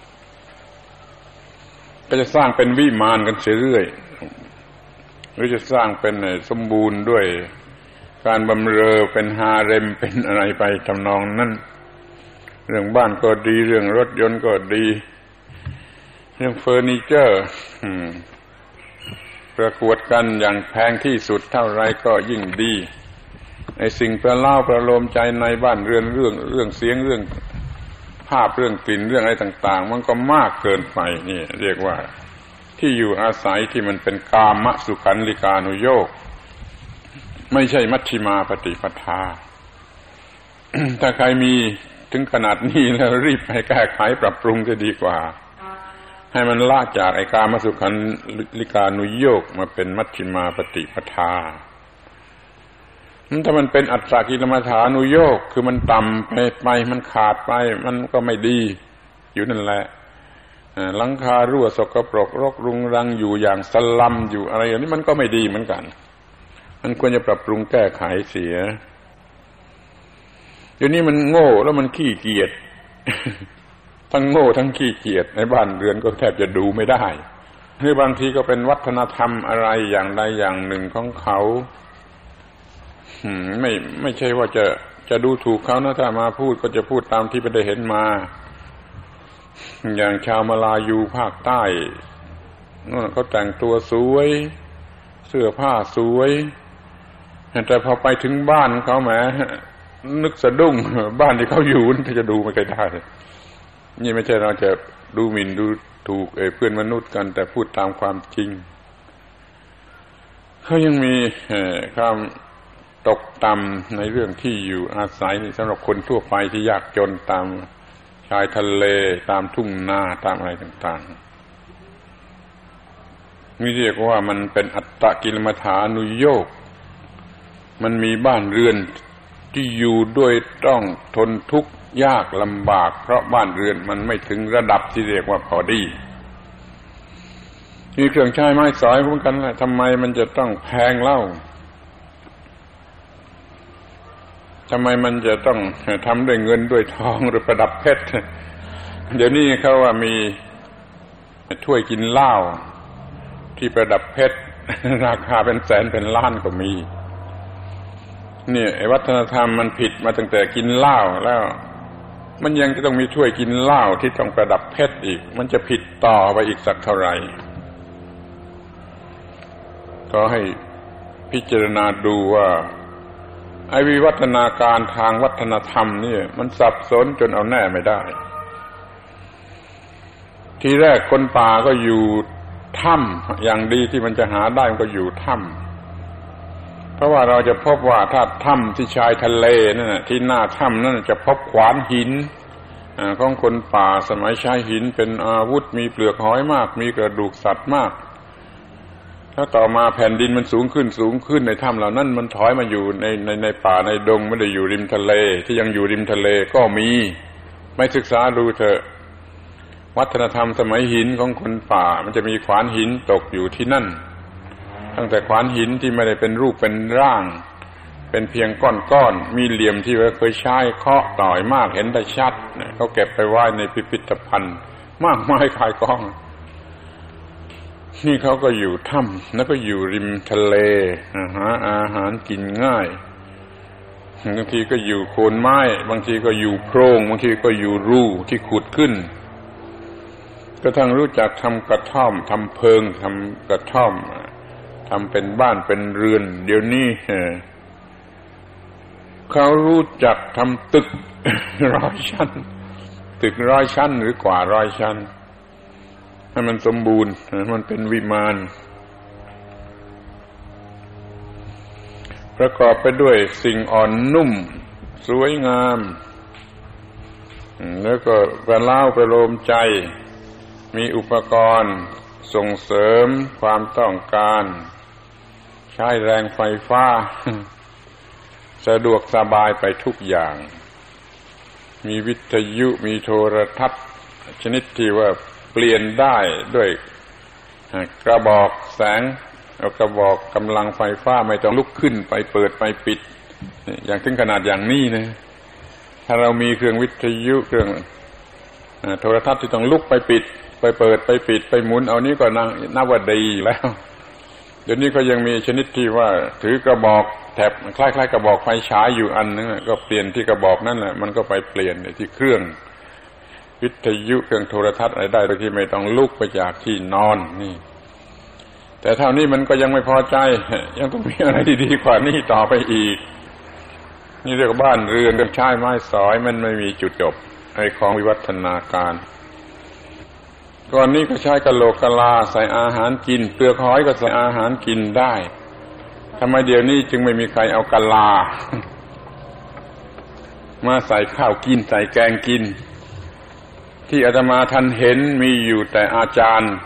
ก็จะสร้างเป็นวิมานกันเรื่อยๆหรือจะสร้างเป็นสมบูรณ์ด้วยการบำเรอเป็นฮาเร็มเป็นอะไรไปทำนองนั้นเรื่องบ้านก็ดีเรื่องรถยนต์ก็ดีเรื่องเฟอร์นิเจอร์ประกวดกันอย่างแพงที่สุดเท่าไรก็ยิ่งดีไอ้สิ่งประเล่าประโลมใจในบ้านเรือนเรื่องเรื่องเสียงเรื่องภาพเรื่องกลิ่นเรื่องอะไรต่างๆมันก็มากเกินไปนี่เรียกว่าที่อยู่อาศัยที่มันเป็นกามสุขันลิกานุโยคไม่ใช่มัชฌิมาปฏิปทา ถ้าใครมีถึงขนาดนี้แล้วรีบไปแก้ไขปรับปรุงจะดีกว่าให้มันละจากไอ้กามสุขันลิกานุโยคมาเป็นมัชฌิมาปฏิปทาถ้ามันเป็นอัตตกิลมัฏฐานุโยคคือมันต่ำไปไปมันขาดไปมันก็ไม่ดีอยู่นั่นแหละหลังคารั่วสกปรกรกรุงรังอยู่อย่างสลัมอยู่อะไรอย่างนี้มันก็ไม่ดีเหมือนกันมันควรจะปรับปรุงแก้ไขเสียเดี๋ยวนี้มันโง่แล้วมันขี้เกียจ ทั้งโง่ทั้งขี้เกียจในบ้านเรือนก็แทบจะดูไม่ได้หรือบางทีก็เป็นวัฒนธรรมอะไรอย่างใดอย่างหนึ่งของเขาไม่ไม่ใช่ว่าจะจะดูถูกเขานะถ้ามาพูดก็จะพูดตามที่ไปได้เห็นมาอย่างชาวมาลายูภาคใต้นั่นเขาแต่งตัวสวยเสื้อผ้าสวยแต่พอไปถึงบ้านเขาแหมนึกสะดุ้งบ้านที่เขาอยู่ถ้าจะดูไม่เคยได้นี่ไม่ใช่เราจะดูหมิ่นดูถูกเพื่อนมนุษย์กันแต่พูดตามความจริงเขายังมีความตกต่ำในเรื่องที่อยู่อาศัยนี่สำหรับคนทั่วไปที่ยากจนตามชายทะเลตามทุ่งนาตามอะไรต่างๆนี่เรียกว่ามันเป็นอัตตกิลมัฏฐานุโยคมันมีบ้านเรือนที่อยู่ด้วยต้องทนทุกข์ยากลำบากเพราะบ้านเรือนมันไม่ถึงระดับที่เรียกว่าพอดีมีเครื่องใช้ไม้สอยเหมือนกันแหละทำไมมันจะต้องแพงเล่าทำไมมันจะต้องทำด้วยเงินด้วยทองหรือประดับเพชรเดี๋ยวนี้เขาว่ามีถ้วยกินเหล้าที่ประดับเพชรราคาเป็นแสนเป็นล้านก็มีเนี่ยไอ้วัฒนธรรมมันผิดมาตั้งแต่กินเหล้าแล้วมันยังจะต้องมีถ้วยกินเหล้าที่ต้องประดับเพชรอีกมันจะผิดต่อไปอีกสักเท่าไหร่ก็ให้พิจารณาดูว่าไอ้วิวัฒนาการทางวัฒนธรรมนี่มันสับสนจนเอาแน่ไม่ได้ทีแรกคนป่าก็อยู่ถ้ำอย่างดีที่มันจะหาได้มันก็อยู่ถ้ำเพราะว่าเราจะพบว่าถ้าถ้ำที่ชายทะเลนั่นน่ะที่หน้าถ้ำนั่นจะพบขวานหินของคนป่าสมัยใช้หินเป็นอาวุธมีเปลือกหอยมากมีกระดูกสัตว์มากแล้วต่อมาแผ่นดินมันสูงขึ้นสูงขึ้นในถ้ำเหล่านั้นมันถอยมาอยู่ในในในป่าในดงไม่ได้อยู่ริมทะเลที่ยังอยู่ริมทะเลก็มีไม่ศึกษาดูเถอะวัฒนธรรมสมัยหินของคนป่ามันจะมีขวานหินตกอยู่ที่นั่นตั้งแต่ขวานหินที่ไม่ได้เป็นรูปเป็นร่างเป็นเพียงก้อนๆมีเหลี่ยมที่เคยใช้เคาะต่อยมากเห็นได้ชัดเขาเก็บไปไว้ในพิพิธภัณฑ์มากมายขายกองนี่เขาก็อยู่ถ้ำแล้วก็อยู่ริมทะเลหาอาหารกินง่ายบางทีก็อยู่โคนไม้บางทีก็อยู่โพรงบางทีก็อยู่รูที่ขุดขึ้นกระทั่งรู้จักทำกระท่อมทำเพิงทำกระท่อมทำเป็นบ้านเป็นเรือนเดี๋ยวนี้เขารู้จักทำตึกร้อยชั้นตึกร้อยชั้นหรือกว่าร้อยชั้นให้มันสมบูรณ์มันเป็นวิมานประกอบไปด้วยสิ่งอ่อนนุ่มสวยงามแล้วก็กระเล้าประโลมใจมีอุปกรณ์ส่งเสริมความต้องการใช้แรงไฟฟ้าสะดวกสบายไปทุกอย่างมีวิทยุมีโทรทัศน์ชนิดที่ว่าเปลี่ยนได้ด้วยกระบอกแสงเอากระบอกกำลังไฟฟ้าไม่ต้องลุกขึ้นไปเปิดไปปิดอย่างถึงขนาดอย่างนี้นะถ้าเรามีเครื่องวิทยุเครื่องโทรทัศน์ที่ต้องลุกไปปิดไปเปิดไปปิดไปหมุนเอานี้ก็นับว่าดีแล้วเดี๋ยวนี้ก็ยังมีชนิดที่ว่าถือกระบอกแถบคล้ายๆกระบอกไฟฉายอยู่อันนึงก็เปลี่ยนที่กระบอกนั่นแหละมันก็ไปเปลี่ยนที่เครื่องวิทยุเครื่องโทรทัศน์อะไรได้โดยที่ไม่ต้องลุกไปจากที่นอนนี่แต่เท่านี้มันก็ยังไม่พอใจยังต้องมีอะไรดีๆกว่านี้ต่อไปอีกนี่เรียกว่าบ้านเรือนกับใช้ไม้สอยมันไม่มีจุดจบไอ้ของวิวัฒนาการก่อนนี้ก็ใช้กะโหลกกะลาใส่อาหารกินเปลือกหอยก็ใส่อาหารกินได้ทำไมเดี๋ยวนี้จึงไม่มีใครเอากะลามาใส่ข้าวกินใส่แกงกินที่อาตมาท่านเห็นมีอยู่แต่อาจารย์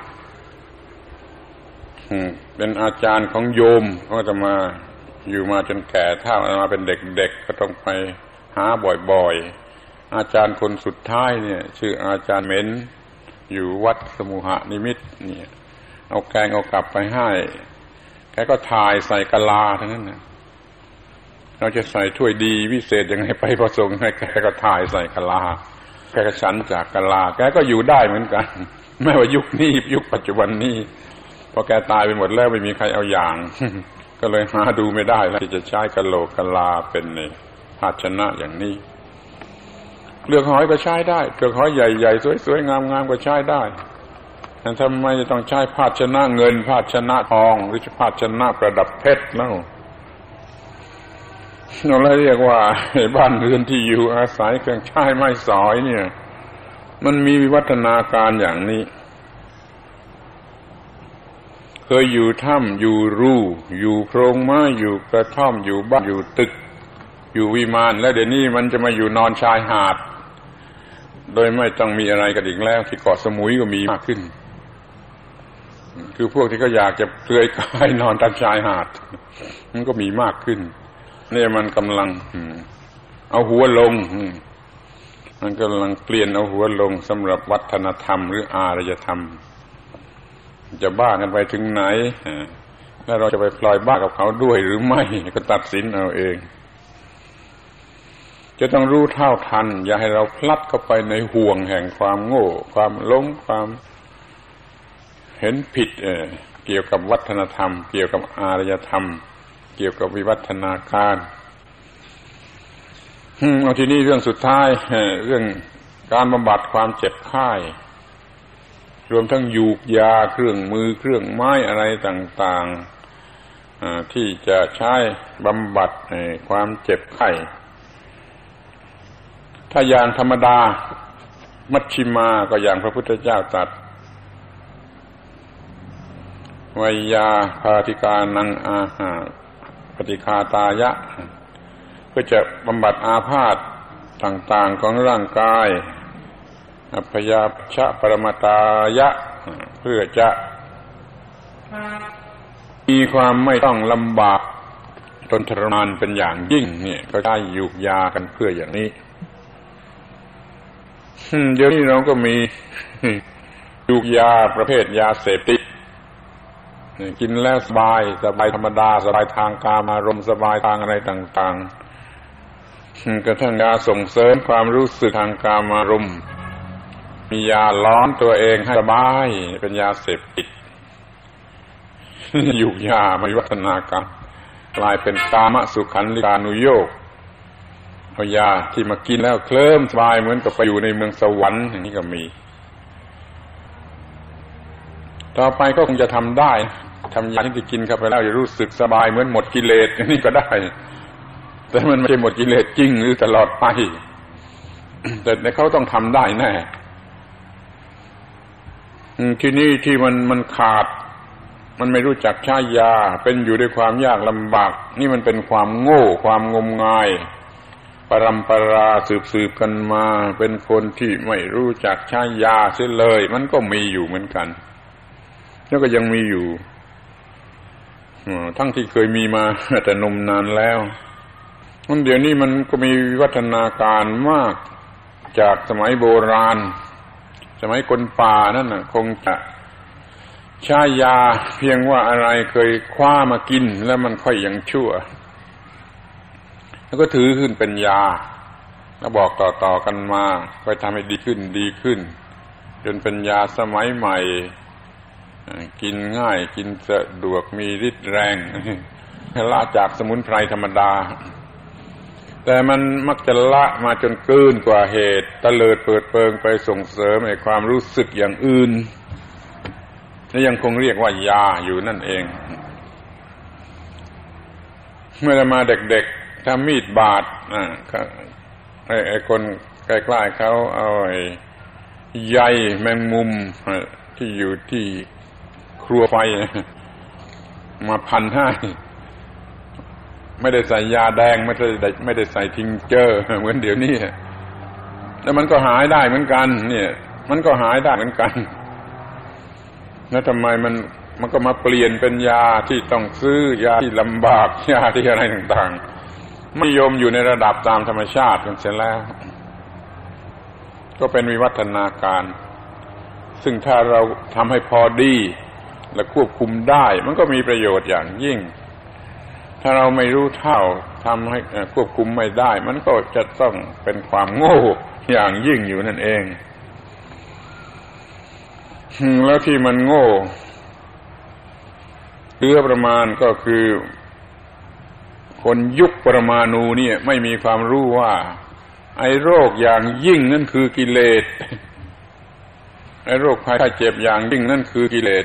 เป็นอาจารย์ของโยมเขาจะมาอยู่มาจนแก่เฒ่าอาตมาเป็นเด็กๆก็ต้องไปหาบ่อยๆอาจารย์คนสุดท้ายเนี่ยชื่ออาจารย์เหม็นอยู่วัดสมุหนิมิตนี่เอาแกงเอากลับไปให้แกก็ถ่ายใส่กะลาทั้งนั้นนะเราจะใส่ถ้วยดีวิเศษยังไงไปพอส่งให้แกก็ถ่ายใส่กะลาแกก็ฉันจากกะลาแกก็อยู่ได้เหมือนกันไม่ว่ายุคนี้ยุคปัจจุบันนี้พอแกตายไปหมดแล้วไม่มีใครเอาอย่างก็เลยหาดูไม่ได้แล้วที่จะใช้กะโหลกกะลาเป็นในภาชนะอย่างนี้เปลือกหอยก็ใช้ได้เปลือกหอยใหญ่ๆสวยๆงามๆก็ใช้ได้แต่ทำไมจะต้องใช้ภาชนะเงินภาชนะทองหรือภาชนะประดับเพชรเล่าเราเรียกว่าบ้านเรือนที่อยู่อาศัยเครื่องใช้ไม้สอยเนี่ยมันมีวิวัฒนาการอย่างนี้เคยอยู่ถ้ำอยู่รูอยู่โพรงไม้อยู่กระท่อมอยู่บ้านอยู่ตึกอยู่วิมานแล้วเดี๋ยวนี้มันจะมาอยู่นอนชายหาดโดยไม่ต้องมีอะไรกันอีกแล้วที่เกาะสมุยก็มีมากขึ้นคือพวกที่ก็อยากจะเปลือยกายนอนตามชายหาดมันก็มีมากขึ้นนี่มันกำลังเอาหัวลงมันกำลังเปลี่ยนเอาหัวลงสำหรับวัฒนธรรมหรืออารยธรรมจะบ้ากันไปถึงไหนแล้วเราจะไปพลอยบ้ากับเขาด้วยหรือไม่ก็ตัดสินเอาเองจะต้องรู้เท่าทันอย่าให้เราพลัดเข้าไปในห่วงแห่งความโง่ความหลงความเห็นผิดเอ่อเกี่ยวกับวัฒนธรรมเกี่ยวกับอารยธรรมเกี่ยวกับวิวัฒนาการเอาทีนี้เรื่องสุดท้ายเรื่องการบำบัดความเจ็บไข้รวมทั้งยูกยาเครื่องมือเครื่องไม้อะไรต่างๆที่จะใช้บำบัดความเจ็บไข้ถ้าอย่างธรรมดามัชฌิมาก็อย่างพระพุทธเจ้าตรัสวัยยาภาติกานังอาหาปฏิฆาตายะเพื่อจะบำบัดอาพาธต่างๆของร่างกายอัพยาชะปรมตายะเพื่อจะมีความไม่ต้องลำบากทนทรมานเป็นอย่างยิ่งเนี่ยก็ได้ยูกยากันเพื่ออย่างนี้เดี๋ยวนี้เราก็มียูกยาประเภทยาเสพติดกินแล้วสบายสบายธรรมดาสบายทางกามารมณ์สบายทางอะไรต่างๆกระทั่งยาส่งเสริมความรู้สึกทางกามารมณ์มียาล้อมตัวเองให้สบายเป็นยาเสพติดยูกยาวิวัฒนาการกลายเป็นกามสุขันลิกานุโยคเอายาที่มากินแล้วเคลิ้มสบายเหมือนกับไปอยู่ในเมืองสวรรค์อย่างนี้ก็มีต่อไปก็คงจะทำได้ทำยาที่กินเข้าไปแล้วจะรู้สึกสบายเหมือนหมดกิเลสอย่างนี้ก็ได้แต่มันไม่ใช่หมดกิเลสจริงหรือตลอดไปแต่เขาต้องทำได้แน่ที่นี่ที่มันมันขาดมันไม่รู้จักใช้ยาเป็นอยู่ด้วยความยากลำบากนี่มันเป็นความโง่ความงมงายปรัมปราสืบๆกันมาเป็นคนที่ไม่รู้จักใช้ยาเสียเลยมันก็มีอยู่เหมือนกันแล้วก็ยังมีอยู่ทั้งที่เคยมีมาแต่นมนานแล้วมันเดี๋ยวนี้มันก็มีวิวัฒนาการมากจากสมัยโบราณสมัยคนป่านั่นน่ะคงจะใช้ยาเพียงว่าอะไรเคยคว้ามากินแล้วมันค่อยยังชั่วแล้วก็ถือขึ้นเป็นยาแล้วบอกต่อๆกันมาค่อยทำให้ดีขึ้นดีขึ้นจนเป็นยาสมัยใหม่กินง่ายกินสะดวกมีฤทธิ์แรงละจากสมุนไพรธรรมดาแต่มันมักจะละมาจนเกินกว่าเหตุตะเลิดเปิดเปิงไปส่งเสริมไอ้ความรู้สึกอย่างอื่นและยังคงเรียกว่ายาอยู่นั่นเองเมื่อมาเด็กๆถ้ามีดบาดอ่าไอ้ไอ้คนใกล้ๆเขาเอาไอ้ใยแมงมุมที่อยู่ที่ครัวไฟมาพันให้ไม่ได้ใส่ยาแดงไม่ได้ไม่ได้ใส่ทิงเจอร์เหมือนเดี๋ยวนี้แล้วมันก็หายได้เหมือนกันเนี่ยมันก็หายได้เหมือนกันแล้วทำไมมันมันก็มาเปลี่ยนเป็นยาที่ต้องซื้อยาที่ลำบากยาที่อะไรต่างๆไม่ยอมอยู่ในระดับตามธรรมชาติกันเสียแล้วก็เป็นวิวัฒนาการซึ่งถ้าเราทำให้พอดีและควบคุมได้มันก็มีประโยชน์อย่างยิ่งถ้าเราไม่รู้เท่าทำให้ควบคุมไม่ได้มันก็จะต้องเป็นความโง่อย่างยิ่งอยู่นั่นเองแล้วที่มันโง่เหลือประมาณก็คือคนยุคปรมาณูเนี่ยไม่มีความรู้ว่าไอ้โรคอย่างยิ่งนั่นคือกิเลสไอ้โรคภัยไข้เจ็บอย่างยิ่งนั่นคือกิเลส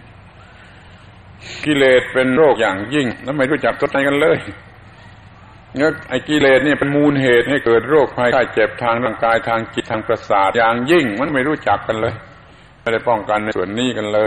กิเลสเป็นโรคอย่างยิ่งแล้วไม่รู้จักต้นไหนกันเลยเนี่ยไอ้กิเลสเนี่ยเป็นมูลเหตุให้เกิดโรคภัยไข้เจ็บทางร่างกายทางจิตทางประสาทอย่างยิ่งมันไม่รู้จักกันเลยไม่ได้ป้องกันในส่วนนี้กันเลย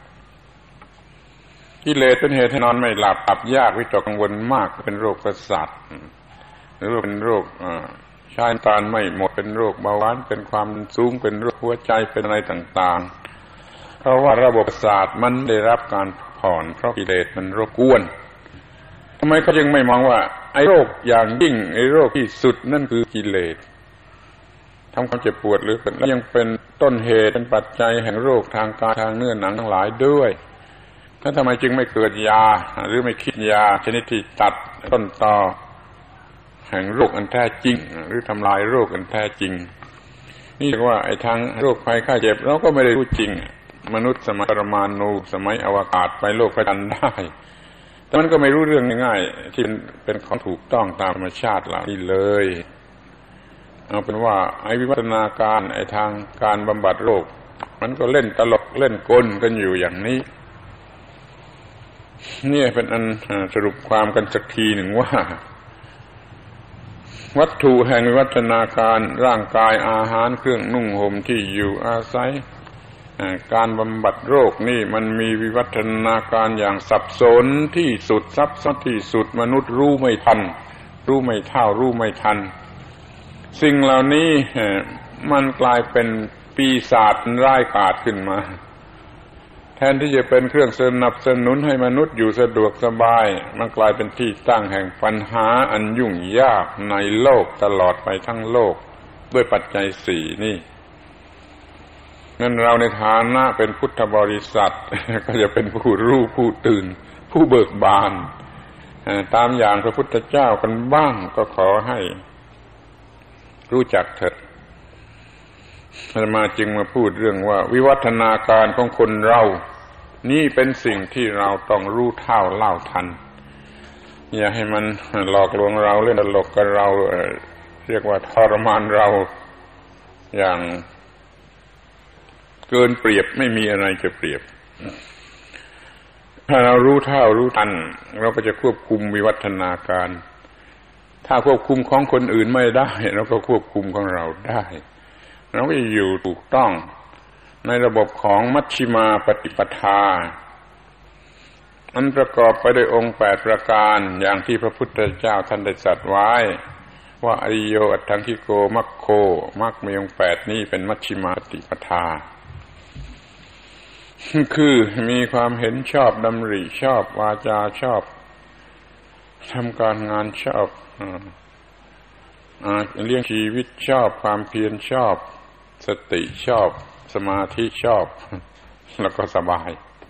กิเลสเป็นเหตุให้นอนไม่หลับหลับยากวิตกกังวลมากเป็นโรคประสาทหรือเป็นโรคชาน้ำตาลไม่หมดเป็นโรคเบาหวานเป็นความดันสูงเป็นโรคหัวใจเป็นอะไรต่างๆเพราะว่าระบบประสาทมันได้รับการผ่อนเพราะกิเลสมันรบกวนทำไมเขาจึงไม่มองว่าไอ้โรคอย่างยิ่งไอ้โรคที่สุดนั่นคือกิเลสทำความเจ็บปวดหรือเป็นแล้วยังเป็นต้นเหตุเป็นปัจจัยแห่งโรคทางกายทางเนื้อหนังทั้งหลายด้วยแล้วทำไมจึงไม่เกิดยาหรือไม่คิดยาชนิดที่ตัดต้นตอแห่งโรคอันแท้จริงหรือทำลายโรคอันแท้จริงนี่เรียกว่าไอ้ทางโรคภัยไข้เจ็บเราก็ไม่ได้รู้จริงมนุษย์สมัยปรมาณูสมัยอวกาศไปโลกพระจันทร์ได้แต่มันก็ไม่รู้เรื่องง่ายๆที่เป็นของถูกต้องตามธรรมชาติเหล่านี้เลยเอาเป็นว่าไอ้วิวัฒนาการไอ้ทางการบำบัดโรคมันก็เล่นตลกเล่นกลกันอยู่อย่างนี้นี่เป็นอันสรุปความกันสักทีหนึ่งว่าวัตถุแห่งวิวัฒนาการร่างกายอาหารเครื่องนุ่งห่มที่อยู่อาศัยการบำบัดโรคนี่มันมีวิวัฒนาการอย่างสับสนที่สุดซับซ้อนที่สุดมนุษย์รู้ไม่ทันรู้ไม่เท่ารู้ไม่ทันสิ่งเหล่านี้มันกลายเป็นปีศาจร้ายกาจขึ้นมาแทนที่จะเป็นเครื่องสนับสนุนให้มนุษย์อยู่สะดวกสบายมันกลายเป็นที่ตั้งแห่งปัญหาอันยุ่งยากในโลกตลอดไปทั้งโลกด้วยปัจจัยสี่นี่งั้นเราในฐานะเป็นพุทธบริษัทก็จะเป็นผู้รู้ผู้ตื่นผู้เบิกบานตามอย่างพระพุทธเจ้ากันบ้างก็ขอให้รู้จักเถิดอาตมาจึงมาพูดเรื่องว่าวิวัฒนาการของคนเรานี่เป็นสิ่งที่เราต้องรู้เท่าเล่าทันอย่าให้มันหลอกลวงเราเล่นตลกกับเราเรียกว่าทรมานเราอย่างเกินเปรียบไม่มีอะไรจะเปรียบถ้าเรารู้เท่ารู้ทันเราก็จะควบคุมวิวัฒนาการถ้าควบคุมของคนอื่นไม่ได้เราก็ควบคุมของเราได้เราก็จะอยู่ถูกต้องในระบบของมัชฌิมาปฏิปทาอันประกอบไปด้วยองค์แปดประการอย่างที่พระพุทธเจ้าท่านได้ตรัสไว้ว่าอริโยอัตถังคิโกมัคโคมรรคมีองค์แปดนี้เป็นมัชฌิมาปฏิปทาคือมีความเห็นชอบดำริชอบวาจาชอบทำการงานชอบเลี้ยงชีวิตชอบความเพียรชอบสติชอบสมาธิชอบแล้วก็สบาย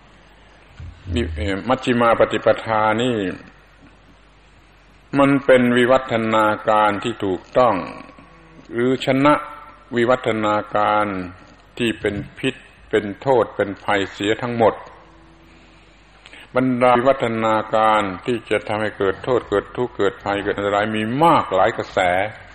มัชฌิมาปฏิปทานี่มันเป็นวิวัฒนาการที่ถูกต้องหรือชนะวิวัฒนาการที่เป็นพิษเป็นโทษเป็นภัยเสียทั้งหมดบรรดาวิวัฒนาการที่จะทำให้เกิดโทษเกิดทุกข์เกิดภัยเกิดอันตรายมีมากหลายกระแส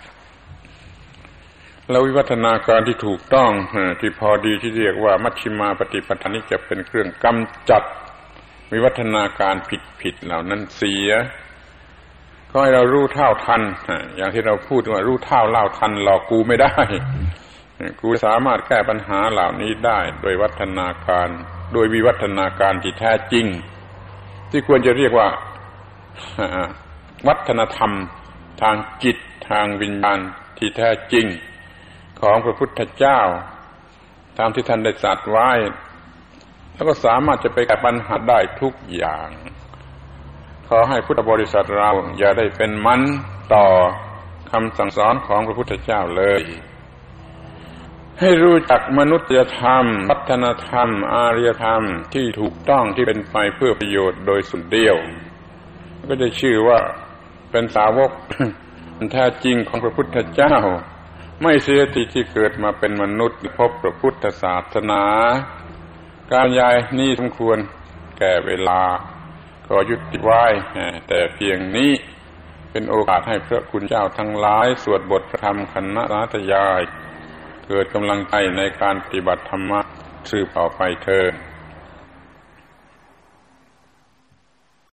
แล้ววิวัฒนาการที่ถูกต้องที่พอดีที่เรียกว่ามัชฌิมาปฏิปทานี้จะเป็นเครื่องกำจัดวิวัฒนาการผิดๆเหล่านั้นเสียก็ให้เรารู้เท่าทันอย่างที่เราพูดว่ารู้เท่าเล่าทันหลอกกูไม่ได้กูสามารถแก้ปัญหาเหล่านี้ได้โดยวัฒนาการโดยวิวัฒนาการที่แท้จริงที่ควรจะเรียกว่าวัฒนธรรมทางจิตทางวิญญาณที่แท้จริงของพระพุทธเจ้าตามที่ท่านได้ตรัสไว้แล้วก็สามารถจะไปแก้ปัญหาได้ทุกอย่างขอให้พุทธบริษัทเราอย่าได้เป็นมันต่อคำสั่งสอนของพระพุทธเจ้าเลยให้รู้จักมนุษยธรรมวัฒนธรรมอารยธรรมที่ถูกต้องที่เป็นไปเพื่อประโยชน์โดยสุดเดียวก็จะชื่อว่าเป็นสาวกแท้จริงของพระพุทธเจ้าไม่เสียทีที่เกิดมาเป็นมนุษย์พบพระพุทธศาสนาการยายนี้สมควรแก่เวลาก็ยุติไว้แต่เพียงนี้เป็นโอกาสให้พระคุณเจ้าทั้งหลายสวดบทพระธรรมคณะสาธยายเกิดกำลังใจในการปฏิบัติธรรมะสืบต่อไปเถิด